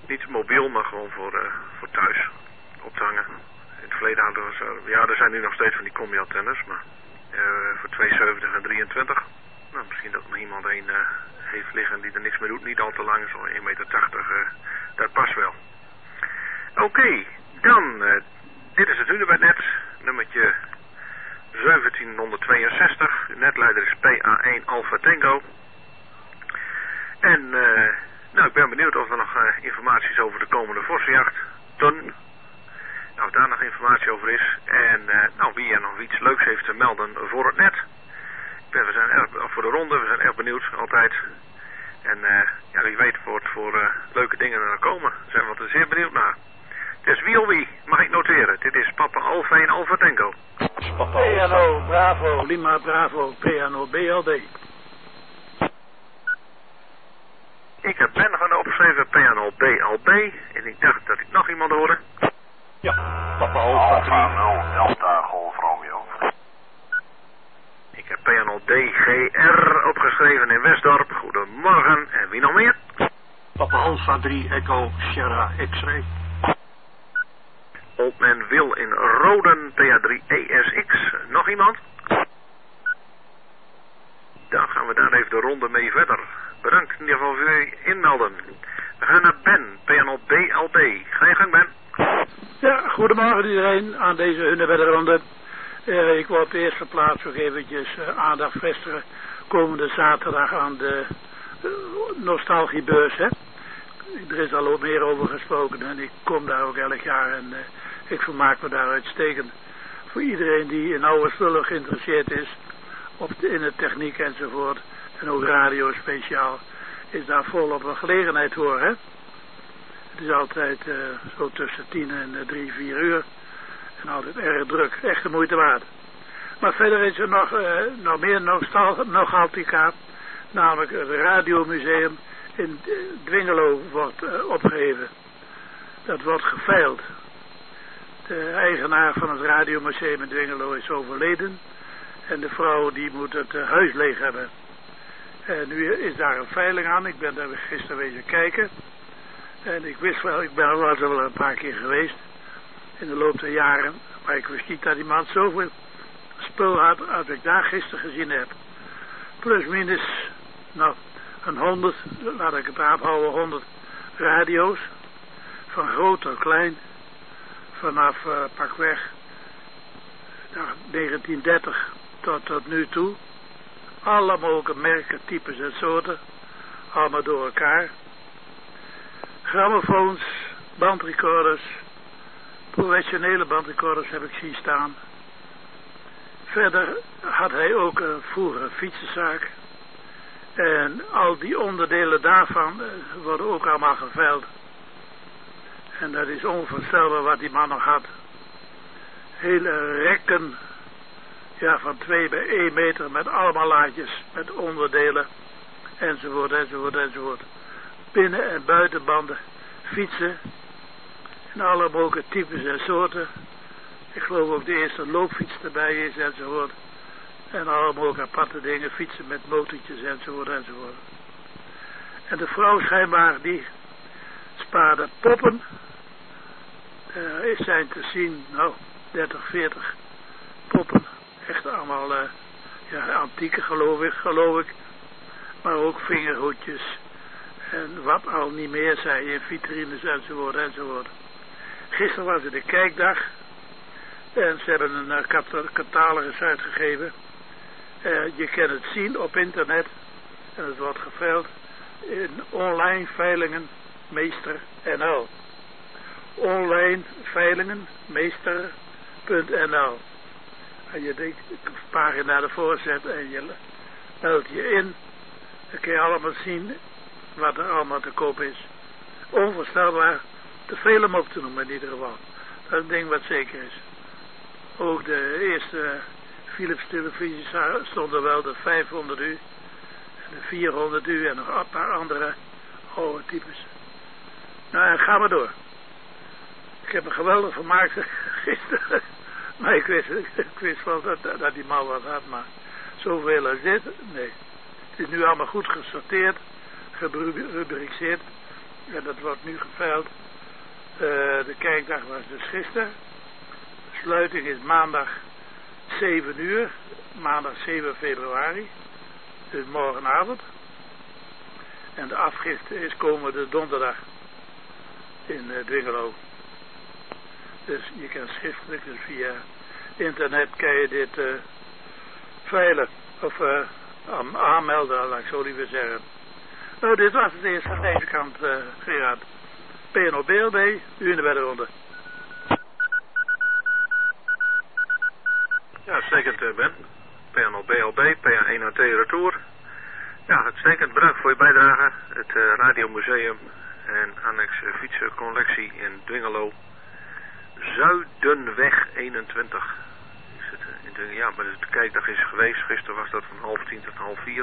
niet mobiel, maar gewoon voor, uh, voor thuis op te hangen. In het verleden hadden we zo, ja, er zijn nu nog steeds van die combi-antennes, maar uh, voor tweeënzeventig en drieëntwintig. Nou, misschien dat er iemand een uh, heeft liggen die er niks meer doet, niet al te lang, zo één meter tachtig, uh, dat past wel. Oké, okay, dan, uh, dit is het Hunebednet, nummertje zeventienhonderdtweeënzestig. Uw netleider is P A één Alpha Tango. En, uh, nou, ik ben benieuwd of er nog uh, informatie is over de komende vossenjacht. Ton. Nou, of daar nog informatie over is. En, uh, nou, wie er nog iets leuks heeft te melden voor het net. Ik ben, we zijn erg, voor de ronde, we zijn erg benieuwd, altijd. En, uh, ja, wie weet voor, voor uh, leuke dingen er komen. Daar zijn we altijd zeer benieuwd naar. Dus wie of wie, mag ik noteren. Dit is Papa Alpha en Alpha Tango. P N O, Bravo, Lima, Bravo, P N O, B L D. Ik heb Ben gaan opgeschreven, P N O, B L D. En ik dacht dat ik nog iemand hoorde. Ja, Papa Alpha drie. Delta Golf Romeo. Ik heb P N O, D G R opgeschreven in Westdorp. Goedemorgen. En wie nog meer? Papa Alpha drie, Echo, Sierra, X-ray. Oldman Wil in Roden, T A drie E S X. Nog iemand? Dan gaan we daar even de ronde mee verder. Bedankt in ieder geval voor uw inmelden. We gaan naar Ben, P N O B L D. Ga je gang, Ben. Ja, goedemorgen iedereen aan deze Hunebeddenronde. Uh, ik wil op de eerste plaats nog eventjes uh, aandacht vestigen. Komende zaterdag aan de uh, nostalgiebeurs, hè. Er is al ook meer over gesproken en ik kom daar ook elk jaar en uh, ik vermaak me daar uitstekend. Voor iedereen die in oude spullen geïnteresseerd is, op de, in de techniek enzovoort, en ook radio speciaal, is daar volop een gelegenheid voor, hè. Het is altijd uh, zo tussen tien en uh, drie, vier uur. En altijd erg druk, echt de moeite waard. Maar verder is er nog, uh, nog meer nostalgica, namelijk het radiomuseum in Dwingelo wordt uh, opgeheven. Dat wordt geveild. De eigenaar van het radiomuseum in Dwingelo is overleden. En de vrouw die moet het uh, huis leeg hebben. En nu is daar een veiling aan. Ik ben daar gisteren wezen kijken. En ik wist wel, ik ben er wel een paar keer geweest. In de loop der jaren. Maar ik wist niet dat die man zoveel spul had als ik daar gisteren gezien heb. Plus minus, nou, een honderd, laat ik het aanhouden, honderd radio's. Van groot tot klein. Vanaf uh, pakweg nou, negentien dertig tot, tot nu toe. Alle mogelijke merken, types en soorten. Allemaal door elkaar. Grammofoons, bandrecorders. Professionele bandrecorders heb ik zien staan. Verder had hij ook een vroeger een fietsenzaak. En al die onderdelen daarvan uh, worden ook allemaal geveild. En dat is onvoorstelbaar wat die man nog had. Hele rekken, ja, van twee bij één meter met allemaal laadjes, met onderdelen, enzovoort, enzovoort, enzovoort. Binnen- en buitenbanden, fietsen, en alle mogelijke types en soorten. Ik geloof ook de eerste loopfiets erbij is, enzovoort. En alle mogelijke aparte dingen, fietsen met motortjes, enzovoort, enzovoort. En de vrouw schijnbaar, die spaarde poppen. Er uh, zijn te zien, nou, dertig, veertig poppen. Echt allemaal, uh, ja, antieke geloof ik, geloof ik. Maar ook vingerhoedjes. En wat al niet meer zijn in vitrines, enzovoort, enzovoort. Gisteren was het de kijkdag. En ze hebben een uh, catalogus uitgegeven. Uh, je kan het zien op internet. En het wordt geveild in online veilingen meester N L. Online veilingen meester punt N L. En je de pagina ervoor zet en je meldt je in. Dan kun je allemaal zien wat er allemaal te koop is. Onvoorstelbaar, te veel om op te noemen in ieder geval. Dat is een ding wat zeker is. Ook de eerste Philips televisies stonden wel de vijfhonderd U en de vierhonderd U en nog een paar andere oude types. Nou, en ga maar door. Ik heb een geweldig vermaakt gisteren. Maar ik wist, ik wist wel dat, dat die man wat had, maar zoveel als dit, nee. Het is nu allemaal goed gesorteerd, gerubriceerd. Ja, dat wordt nu geveild. Uh, de kerkdag was dus gisteren. De sluiting is maandag zeven uur. Maandag zeven februari. Dus morgenavond. En de afgifte is komende donderdag in uh, Dwingelo. Dus je kan schriftelijk, dus via internet kan je dit uh, veilen. Of uh, aanmelden, laat ik zo liever zeggen. Nou, dit was het eerste aan deze kant, uh, Gerard. P N O B L B, u in de weddenronde. Ja, uitstekend uh, Ben. P N O B L B, P A één A T Retour. Ja, uitstekend. Bedankt voor je bijdrage. Het uh, Radiomuseum en annex uh, fietsencollectie in Dwingelo. Zuidenweg eenentwintig. Is het, uh, in de, ja, maar de kijkdag is geweest. Gisteren was dat van half tien tot half vier.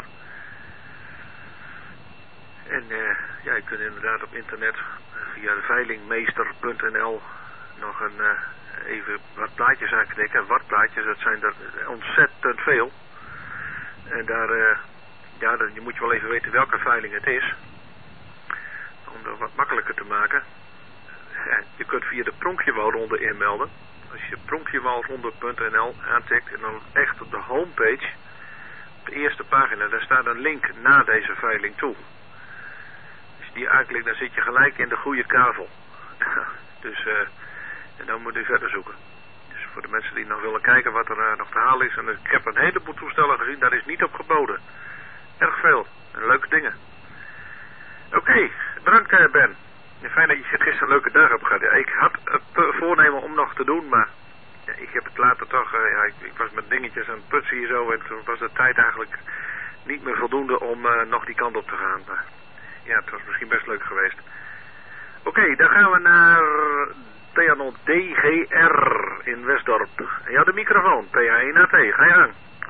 En uh, ja, je kunt inderdaad op internet uh, via de veilingmeester punt n l nog een, uh, even wat plaatjes aanklikken. Wat plaatjes, dat zijn er ontzettend veel. En daar, uh, ja, dan, je moet je wel even weten welke veiling het is. Om dat wat makkelijker te maken. Ja, je kunt via de Pronkjewalronde inmelden. Als je pronkjewalronde punt n l aantikt en dan echt op de homepage, op de eerste pagina, daar staat een link naar deze veiling toe. Als je die aanklikt, dan zit je gelijk in de goede kavel. Dus, uh, en dan moet je verder zoeken. Dus voor de mensen die nog willen kijken wat er uh, nog te halen is, en ik heb een heleboel toestellen gezien, daar is niet op geboden. Erg veel. En leuke dingen. Oké, okay, bedankt uh, Ben. Ja, fijn dat je gisteren een leuke dag hebt gehad. Ja, ik had het uh, voornemen om nog te doen, maar ja, ik heb het later toch, uh, ja, ik, ik was met dingetjes aan het putsen hier zo en toen was de tijd eigenlijk niet meer voldoende om uh, nog die kant op te gaan. Maar ja, het was misschien best leuk geweest. Oké, okay, dan gaan we naar P A N O D G R in Westdorp. En ja, de microfoon, P A één A T, ga je gang.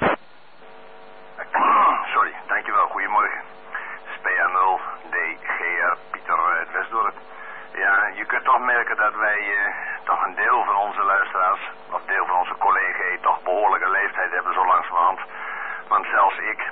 Sorry, dankjewel, goedemorgen. Het is P A nul D G R Pieter uit Westdorp. Ja, je kunt toch merken dat wij uh, toch een deel van onze luisteraars, of deel van onze collega's, toch behoorlijke leeftijd hebben zo langzamerhand. Want zelfs ik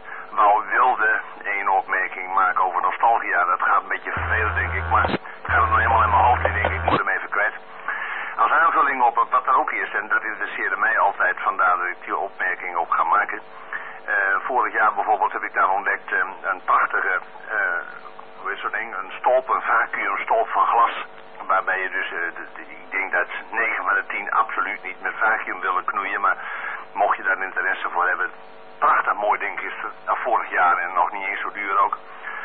wou wilde één opmerking maken over nostalgia. Dat gaat een beetje vervelend, denk ik, maar ik ga het nog helemaal in mijn hoofd en denk ik, ik moet hem even kwijt. Als aanvulling op wat er ook is, en dat interesseerde mij altijd, vandaar dat ik die opmerking ook ga maken. Uh, vorig jaar bijvoorbeeld heb ik daar ontdekt uh, een prachtige, uh, hoe is zo'n ding, een stolp, een vacuümstolp van glas. Waarbij je dus, uh, de, de, ik denk dat negen van de tien absoluut niet met vacuüm willen knoeien, maar mocht je daar interesse voor hebben, prachtig mooi ding is het, uh, vorig jaar en nog niet eens zo duur ook.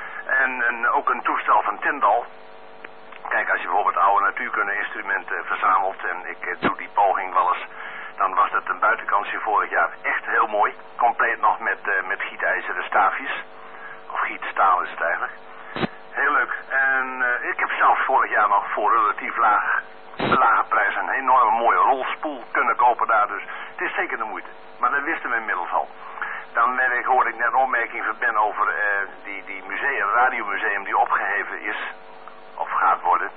En, en ook een toestel van Tyndall. Kijk, als je bijvoorbeeld oude natuurkunde-instrumenten verzamelt, en ik uh, doe die poging wel eens, dan was dat een buitenkantje vorig jaar echt heel mooi. Compleet nog met, uh, met gietijzeren staafjes. Of gietstaal is het eigenlijk. Heel leuk. En uh, ik heb zelf vorig jaar nog voor relatief laag, lage prijs een enorme mooie rolspoel kunnen kopen daar. Dus het is zeker de moeite. Maar dat wisten we inmiddels al. Dan werd ik, hoorde ik net een opmerking van Ben over uh, die, die museum, radiomuseum die opgeheven is. Of gaat worden.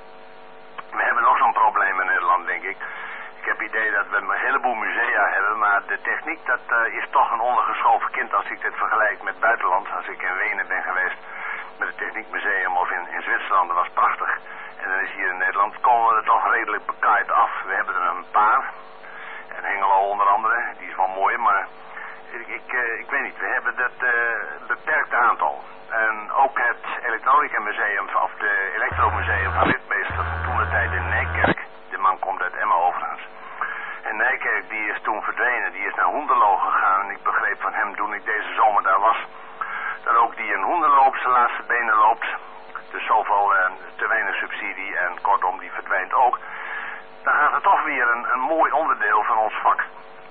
We hebben nog zo'n probleem in Nederland, denk ik. Ik heb het idee dat we een heleboel musea hebben, maar de techniek, dat uh, is toch een ondergeschoven kind als ik dit vergelijk met buitenland. Als ik in Wenen ben geweest met het Techniekmuseum of in, in Zwitserland, dat was prachtig. En dan is hier in Nederland, komen we er toch redelijk bekaaid af. We hebben er een paar. En Hengelo onder andere, die is wel mooi, maar ik, ik, uh, ik weet niet, we hebben dat uh, beperkte aantal. En ook het Elektronica Museum, of de Elektromuseum van Ritmeester van toen de tijd in Nijkerk. De man komt uit Emma overigens. En Nijkerk die is toen verdwenen, die is naar Hoenderloo gegaan. En ik begreep van hem toen ik deze zomer daar was, dat ook die in Hoenderloo op zijn laatste benen loopt. Dus zoveel uh, te weinig subsidie en kortom die verdwijnt ook. Dan gaat het toch weer een, een mooi onderdeel van ons vak.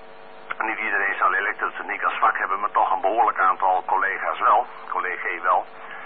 Niet iedereen zal elektrotechniek als vak hebben, maar toch een behoorlijk aantal collega's wel, collega's wel.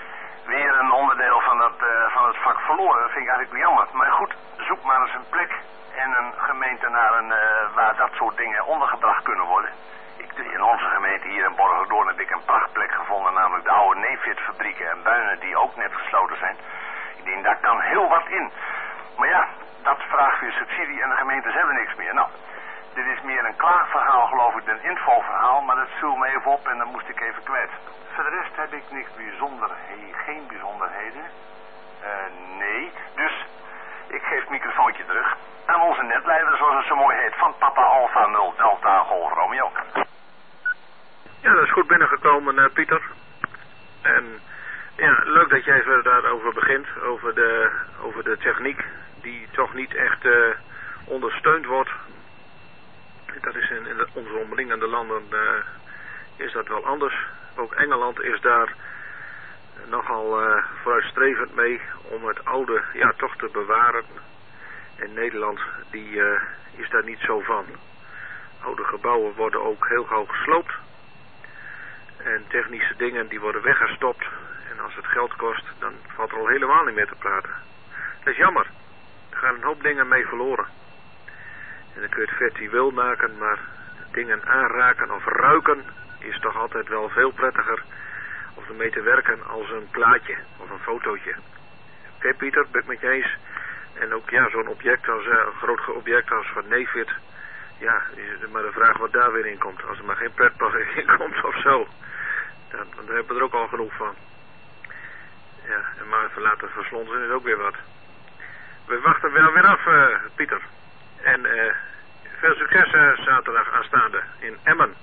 Weer een onderdeel van het, uh, van het vak verloren, dat vind ik eigenlijk jammer. Maar goed, zoek maar eens een plek en een gemeente naar een, uh, waar dat soort dingen ondergebracht kunnen worden. Ik, in onze gemeente hier in Borgerdoorn heb ik een prachtplek gevonden, namelijk de oude Nefit fabrieken en Buinen die ook net gesloten zijn. Ik denk, daar kan heel wat in. Maar ja, dat vraagt weer subsidie en de gemeentes hebben niks meer. Nou, dit is meer een klaagverhaal geloof ik dan een infoverhaal, maar dat viel me even op en dan moest ik even kwijt. Voor de rest heb ik niks bijzonder, geen bijzonderheden. Uh, nee, dus ik geef het microfoontje terug aan onze netleider, zoals het zo mooi heet, van Papa Alpha nul Delta Golf Romeo. Ja, dat is goed binnengekomen, uh, Pieter. En ja, leuk dat jij even daarover begint, over de, over de techniek die toch niet echt uh, ondersteund wordt. Dat is in, in de, onze omringende landen uh, is dat wel anders. Ook Engeland is daar nogal uh, vooruitstrevend mee om het oude ja toch te bewaren. En Nederland die uh, is daar niet zo van. Oude gebouwen worden ook heel gauw gesloopt. En technische dingen die worden weggestopt. En als het geld kost, dan valt er al helemaal niet meer te praten. Dat is jammer. Er gaan een hoop dingen mee verloren. En dan kun je het virtueel maken, maar dingen aanraken of ruiken is toch altijd wel veel prettiger om ermee te werken als een plaatje of een fotootje. Oké okay, Pieter, ben ik met je eens. En ook ja, zo'n object als uh, een groot object als van Nefit. Ja, is maar de vraag wat daar weer in komt. Als er maar geen pretpas in komt of zo. Dan, dan hebben we er ook al genoeg van. Ja, en maar even laten verslonsen is ook weer wat. We wachten wel weer af, uh, Pieter. En uh, veel succes uh, zaterdag aanstaande in Emmen.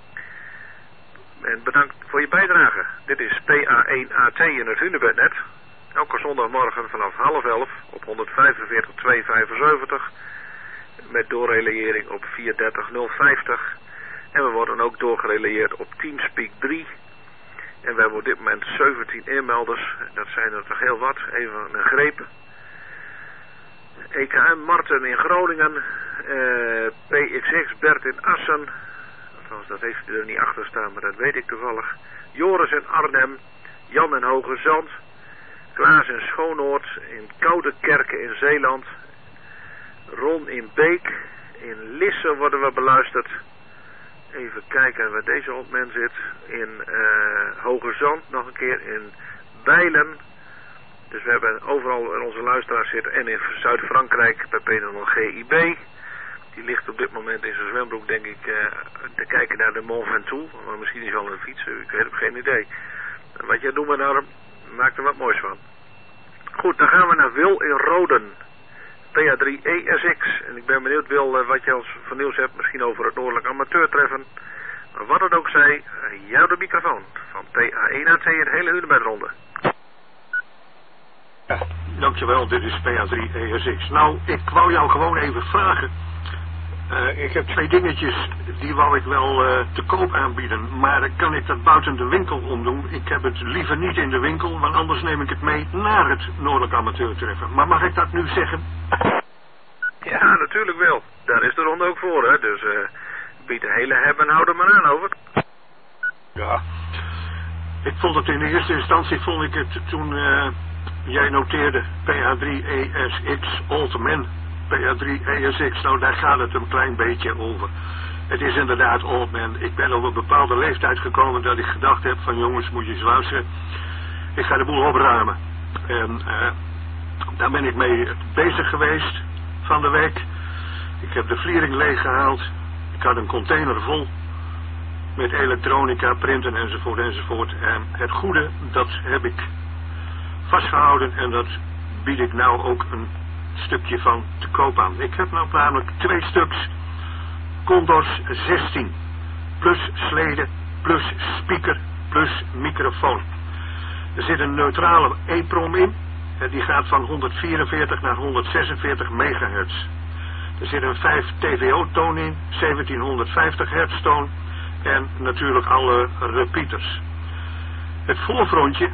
En bedankt voor je bijdrage. Dit is P A één A T in het Hunebednet. Elke zondagmorgen vanaf half elf op honderdvijfenveertig tweehonderdvijfenzeventig. Met doorrelayering op vierhonderddertig nul vijftig. En we worden ook doorgerelayeerd op Teamspeak drie. En we hebben op dit moment zeventien inmelders. Dat zijn er toch heel wat. Even een greep. E K M Marten in Groningen. Uh, P X X Bert in Assen. Althans, dat heeft hij er niet achter staan, maar dat weet ik toevallig. Joris in Arnhem. Jan in Hoge Zand. Klaas in Schoonoord. In Koudekerke in Zeeland. Ron in Beek. In Lisse worden we beluisterd. Even kijken waar deze ontmen zit. In uh, Hoge Zand nog een keer. In Bijlen. Dus we hebben overal in onze luisteraars zitten. En in Zuid-Frankrijk bij P nul G I B. Die ligt op dit moment in zijn zwembroek, denk ik, uh, te kijken naar de Mont Ventoux. Maar misschien is al een fiets, ik heb geen idee. Wat jij doet met arm, maakt er wat moois van. Goed, dan gaan we naar Wil in Roden. P A drie E S X. En ik ben benieuwd, Wil, uh, wat je als van nieuws hebt. Misschien over het Noordelijk Amateurtreffen. Maar wat het ook zij, uh, jou de microfoon. Van P A één A T in de hele Hunebedronde. Ja, dankjewel, dit is P A drie E S X. Nou, ik wou jou gewoon even vragen. Uh, ik heb twee dingetjes, die wou ik wel uh, te koop aanbieden. Maar kan ik dat buiten de winkel omdoen? Ik heb het liever niet in de winkel, want anders neem ik het mee naar het Noordelijk Amateurtreffen. Maar mag ik dat nu zeggen? Ja, natuurlijk wel. Daar is de ronde ook voor, hè. Dus uh, bied de hele hebben en hou er maar aan over. Ja, ik vond het in de eerste instantie, vond ik het toen uh, jij noteerde P A drie E S X Ultimate. P A drie E S X, nou daar gaat het een klein beetje over. Het is inderdaad old man. Ik ben op een bepaalde leeftijd gekomen dat ik gedacht heb van jongens, moet je eens luisteren. Ik ga de boel opruimen. En uh, daar ben ik mee bezig geweest van de week. Ik heb de vliering leeggehaald. Ik had een container vol met elektronica, printen enzovoort enzovoort. En het goede, dat heb ik vastgehouden en dat bied ik nou ook een stukje van te koop aan. Ik heb nou namelijk twee stuks Condors zestien. Plus slede, plus speaker, plus microfoon. Er zit een neutrale EEPROM in. En die gaat van honderdvierenveertig naar honderdzesenveertig megahertz. Er zit een vijf T V O-toon in, zeventienhonderdvijftig hertz toon. En natuurlijk alle repeaters. Het voorfrontje,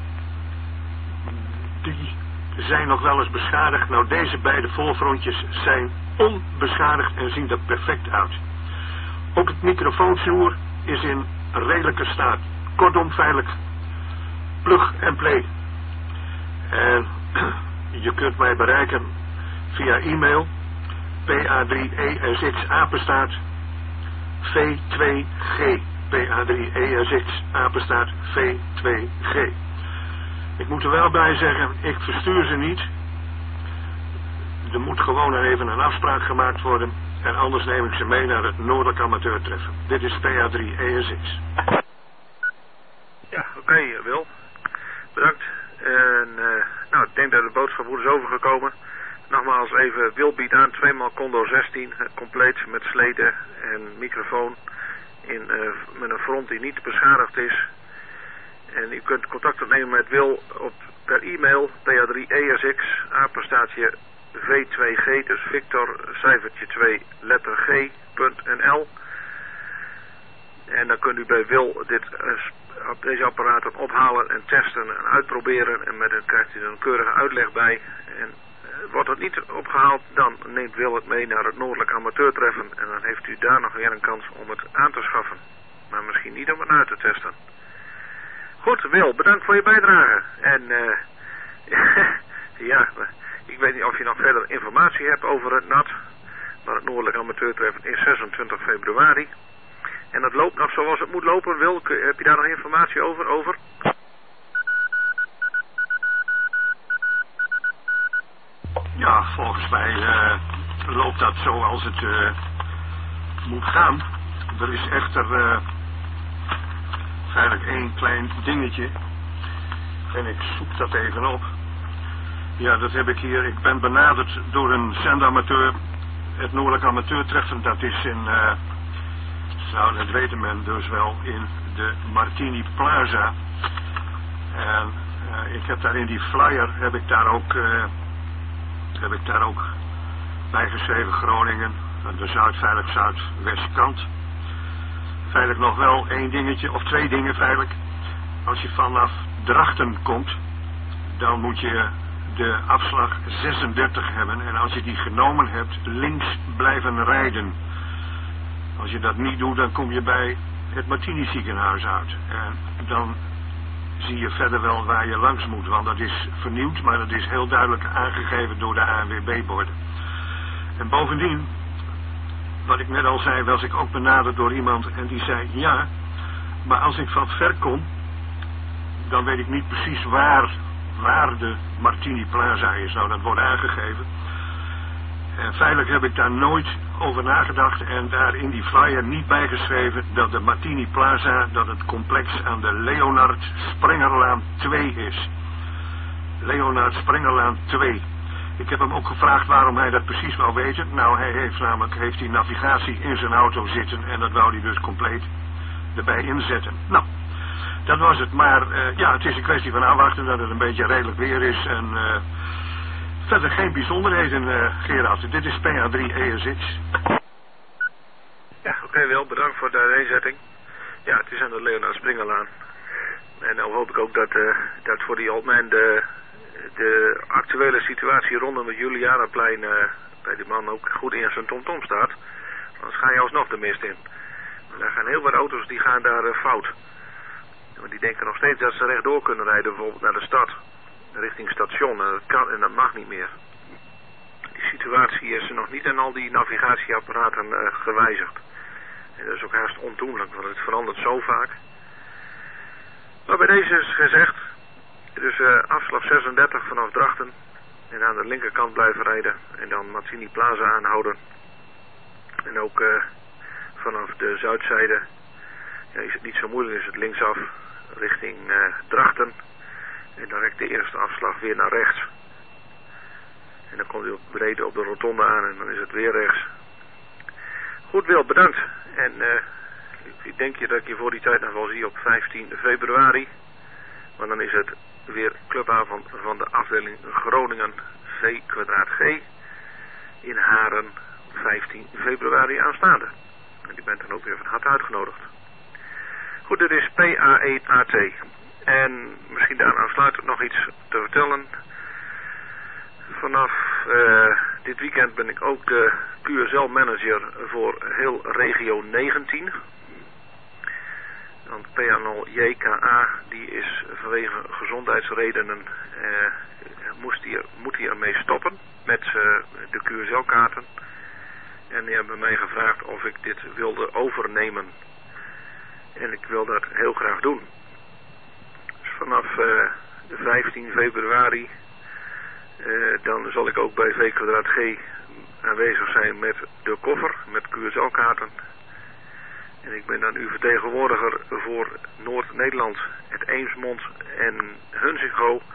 die zijn nog wel eens beschadigd. Nou, deze beide voorfrontjes zijn onbeschadigd en zien er perfect uit. Ook het microfoonsnoer is in redelijke staat. Kortom, veilig. Plug en play. En je kunt mij bereiken via e-mail P A drie E S X apenstaart V twee G. P A drie E S X apenstaart V twee G. Ik moet er wel bij zeggen, ik verstuur ze niet. Er moet gewoon even een afspraak gemaakt worden. En anders neem ik ze mee naar het Noordelijk Amateurtreffen. Dit is P A drie E S X. Ja, oké, okay, Wil. Bedankt. En uh, Nou, ik denk dat de boodschap goed is overgekomen. Nogmaals even, Wil biedt aan tweemaal Condor zestien, compleet met sleden en microfoon in, uh, met een front die niet beschadigd is. En u kunt contact opnemen met Wil op, per e-mail P A drie E S X, apenstaatje V twee G, dus Victor, cijfertje twee, letter G, punt N L. En dan kunt u bij Wil dit, uh, deze apparaten ophalen en testen en uitproberen. En met een, krijgt u er een keurige uitleg bij. En uh, wordt het niet opgehaald, dan neemt Wil het mee naar het Noordelijk Amateurtreffen. En dan heeft u daar nog weer een kans om het aan te schaffen. Maar misschien niet om het uit te testen. Goed, Wil, bedankt voor je bijdrage. En uh, ja, ik weet niet of je nog verder informatie hebt over het N A T. Maar het Noordelijk Amateurtreffen is zesentwintig februari. En dat loopt nog zoals het moet lopen, Wil. Heb je daar nog informatie over? Over? Ja, volgens mij uh, loopt dat zoals het uh, moet gaan. Er is echter uh, feitelijk één klein dingetje. En ik zoek dat even op. Ja, dat heb ik hier. Ik ben benaderd door een zendamateur. Het Noordelijk Amateurtreffen, dat is in... Uh, Nou, dat weet men dus wel in de Martini Plaza. En uh, ik heb daar in die flyer, heb ik daar ook, uh, heb ik daar ook bijgeschreven Groningen, de zuid, feitelijk zuidwestkant. Feitelijk nog wel één dingetje, of twee dingen feitelijk. Als je vanaf Drachten komt, dan moet je de afslag zesendertig hebben. En als je die genomen hebt, links blijven rijden. Als je dat niet doet, dan kom je bij het Martini ziekenhuis uit. En dan zie je verder wel waar je langs moet. Want dat is vernieuwd, maar dat is heel duidelijk aangegeven door de A N W B-borden. En bovendien, wat ik net al zei, was ik ook benaderd door iemand. En die zei, ja, maar als ik van ver kom, dan weet ik niet precies waar, waar de Martini Plaza is. Nou, dat wordt aangegeven. En feitelijk heb ik daar nooit over nagedacht en daar in die flyer niet bijgeschreven dat de Martini Plaza, dat het complex aan de Leonard Sprengerlaan twee is. Leonard Sprengerlaan twee. Ik heb hem ook gevraagd waarom hij dat precies wou weten. Nou, hij heeft namelijk heeft die navigatie in zijn auto zitten en dat wou hij dus compleet erbij inzetten. Nou, dat was het. Maar uh, ja, het is een kwestie van afwachten dat het een beetje redelijk weer is en... Uh, Verder geen bijzonderheden, uh, Gerard. Dit is P A drie E S X. Ja, oké, okay, Wil. Bedankt voor de inzetting. Ja, het is aan de Leonard Springerlaan. En dan hoop ik ook dat, uh, dat voor die Altman de, de actuele situatie rondom het Julianaplein uh, bij die man ook goed in zijn tomtom staat. Anders ga je alsnog de mist in. En daar gaan heel wat auto's die gaan daar uh, fout. Want die denken nog steeds dat ze rechtdoor kunnen rijden, bijvoorbeeld naar de stad. Richting station, en dat kan en dat mag niet meer. Die situatie is nog niet in al die navigatieapparaten uh, gewijzigd. En dat is ook haast ondoenlijk, want het verandert zo vaak. Maar bij deze is gezegd, dus uh, afslag zesendertig vanaf Drachten. En aan de linkerkant blijven rijden. En dan Martini Plaza aanhouden. En ook uh, vanaf de zuidzijde ja, is het niet zo moeilijk, is het linksaf richting uh, Drachten. En dan direct de eerste afslag weer naar rechts. En dan komt u op beneden op de rotonde aan en dan is het weer rechts. Goed, Wil, bedankt. En uh, ik denk je dat ik je voor die tijd nog wel zie op vijftien februari. Want dan is het weer clubavond van de afdeling Groningen V kwadraat G in Haren op vijftien februari aanstaande. En die bent dan ook weer van harte uitgenodigd. Goed, dit is P A E A T. En misschien daar aansluitend nog iets te vertellen. Vanaf uh, dit weekend ben ik ook de Q S L-manager voor heel regio negentien. Want P A nul J K A die is vanwege gezondheidsredenen uh, moest hier, moet hij ermee stoppen met uh, de Q S L-kaarten. En die hebben mij gevraagd of ik dit wilde overnemen. En ik wil dat heel graag doen. Vanaf uh, de vijftien februari uh, dan zal ik ook bij V kwadraat G aanwezig zijn met de koffer, met Q S L-kaarten. En ik ben dan uw vertegenwoordiger voor Noord-Nederland, het Eemsmond en Hunsingo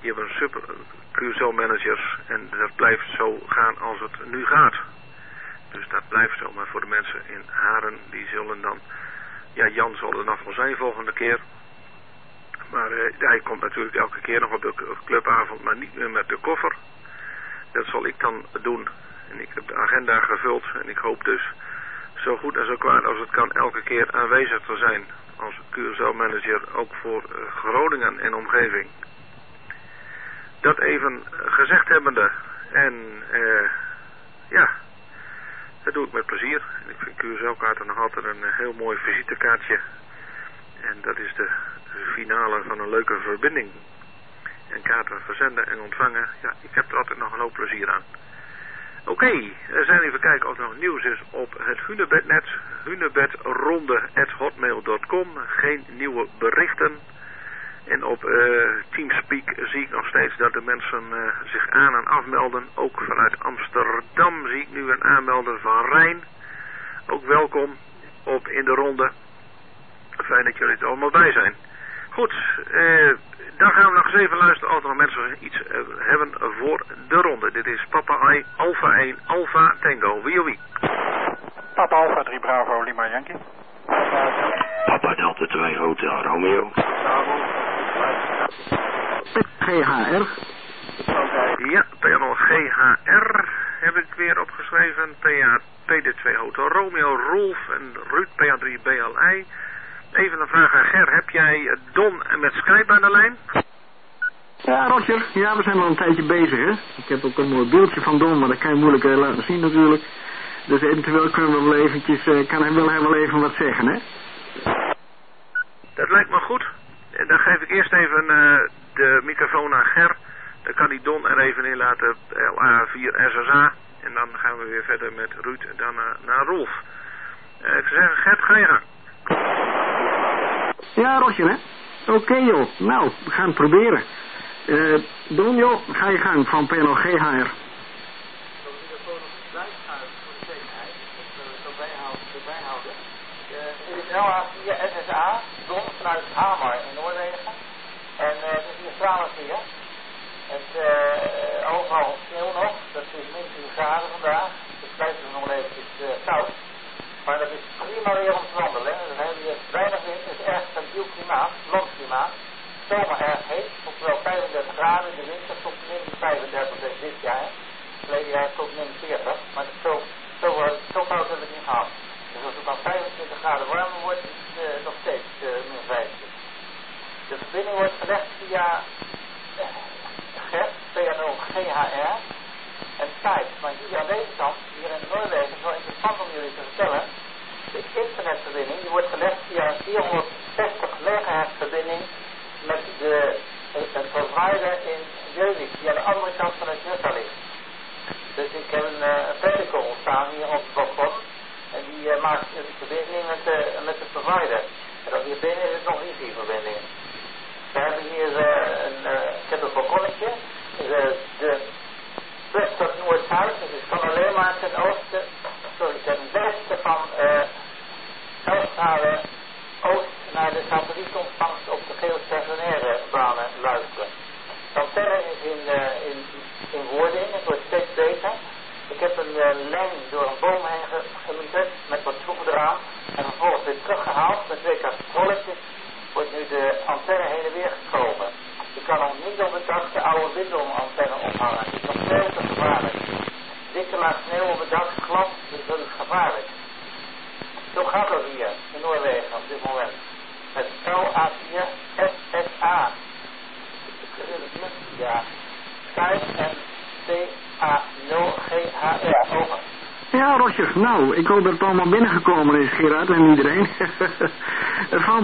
Je hebt een super Q S L-managers en dat blijft zo gaan als het nu gaat. Dus dat blijft zo. Maar voor de mensen in Haren, die zullen dan... Ja, Jan zal er nog wel zijn volgende keer. Maar uh, hij komt natuurlijk elke keer nog op de clubavond, maar niet meer met de koffer. Dat zal ik dan doen. En ik heb de agenda gevuld en ik hoop dus zo goed en zo kwaad als het kan elke keer aanwezig te zijn als Q S L-manager ook voor uh, Groningen en omgeving. Dat even gezegd hebbende. En uh, ja, dat doe ik met plezier. Ik vind Q S L-kaarten nog altijd een uh, heel mooi visitekaartje. En dat is de finale van een leuke verbinding. En kaarten verzenden en ontvangen. Ja, ik heb er altijd nog een hoop plezier aan. Oké, okay, we zijn even kijken of er nog nieuws is op het Hunebednet. hunebedronde at hotmail dot com. Geen nieuwe berichten. En op uh, Teamspeak zie ik nog steeds dat de mensen uh, zich aan en afmelden. Ook vanuit Amsterdam zie ik nu een aanmelder van Rijn. Ook welkom op in de ronde. Fijn dat jullie er allemaal bij zijn. Goed, uh, dan gaan we nog eens even luisteren of er nog mensen iets uh, hebben voor de ronde. Dit is Papa I, Alpha één, Alpha Tango. Wie of wie? Papa Alpha drie Bravo, Lima Yankee. Papa Delta twee Hotel Romeo. G H R. Ja, P N O G H R heb ik weer opgeschreven. P A P D twee Hotel Romeo, Rolf en Ruud P A drie B L I. Even een vraag aan Ger. Heb jij Don met Skype aan de lijn? Ja, Roger. Ja, we zijn al een tijdje bezig, hè. Ik heb ook een mooi beeldje van Don, maar dat kan je moeilijk uh, laten zien natuurlijk. Dus eventueel kunnen we wel eventjes, uh, kan hij, wil hij wel even wat zeggen, hè? Dat lijkt me goed. En dan geef ik eerst even uh, de microfoon aan Ger. Dan kan die Don er even in laten, L A vier S S A. En dan gaan we weer verder met Ruud en dan uh, naar Rolf. Uh, ik zou zeggen, Gert, ga je gang. Ja, Roger, hè? Oké, okay, joh. Nou, we gaan het proberen. Uh, Don, joh, ga je gang van P N O G H R. L A vier S S A, Don vanuit Hamar in Noorwegen. En uh, het is hier twaalf hier. Het uh, overal sneeuw nog, dat is min tien graden vandaag. Dus blijft er nog eventjes uh, koud. Maar dat is prima weer om te wandelen. Dan hebben we hier weinig wind, het is erg stabiel klimaat, landklimaat. Zomer erg heet, tot wel vijfendertig graden, de winter tot min vijfendertig dit jaar. Verleden jaar tot min veertig, maar zo, zo, zo koud hebben we het niet gehad. Dus als het dan vijfentwintig graden warmer wordt, is het uh, nog steeds uh, min vijfentwintig. De verbinding wordt gelegd via uh, G E R, P N O G H R en Skype. Maar hier aan deze kant, hier in Noorwegen, is wel interessant om jullie te vertellen. De internetverbinding die wordt gelegd via een vierhonderdzestig megahertz verbinding met de, een provider in Jeunik, die aan de andere kant van het Jutta ligt. Dus ik heb een, uh, een pentacle staan hier op het balkon. En die uh, maakt de verbinding met de, met de provider. En dan hier binnen is het nog wifi-verbinding. We hebben hier uh, een, uh, ik heb een balkonnetje. De, de west tot noord-zuid, dus het kan alleen maar ten oosten, sorry, ten westen van uh, Australië oost naar de satellietontvangst op de geostationaire banen luisteren. De antenne is in, uh, in, in wording, het wordt steeds beter. Ik heb een uh, lijn door een boom heen gemieterd met wat schroeven eraan en vervolgens weer teruggehaald met twee kastrolletjes. Wordt nu de antenne heen en weer gekomen. Je kan nog niet op het dak de oude windom-antenne ophangen. Het is nog veel te gevaarlijk. Dikke laag sneeuw op het dak, glad, dus dat is gevaarlijk. Zo gaat het hier in Noorwegen op dit moment. Met L A vier S S A. Ja, Skype en P A nul G H R. Over. Ja, Roger. Nou, ik hoop dat het allemaal binnengekomen is, Gerard en iedereen. Van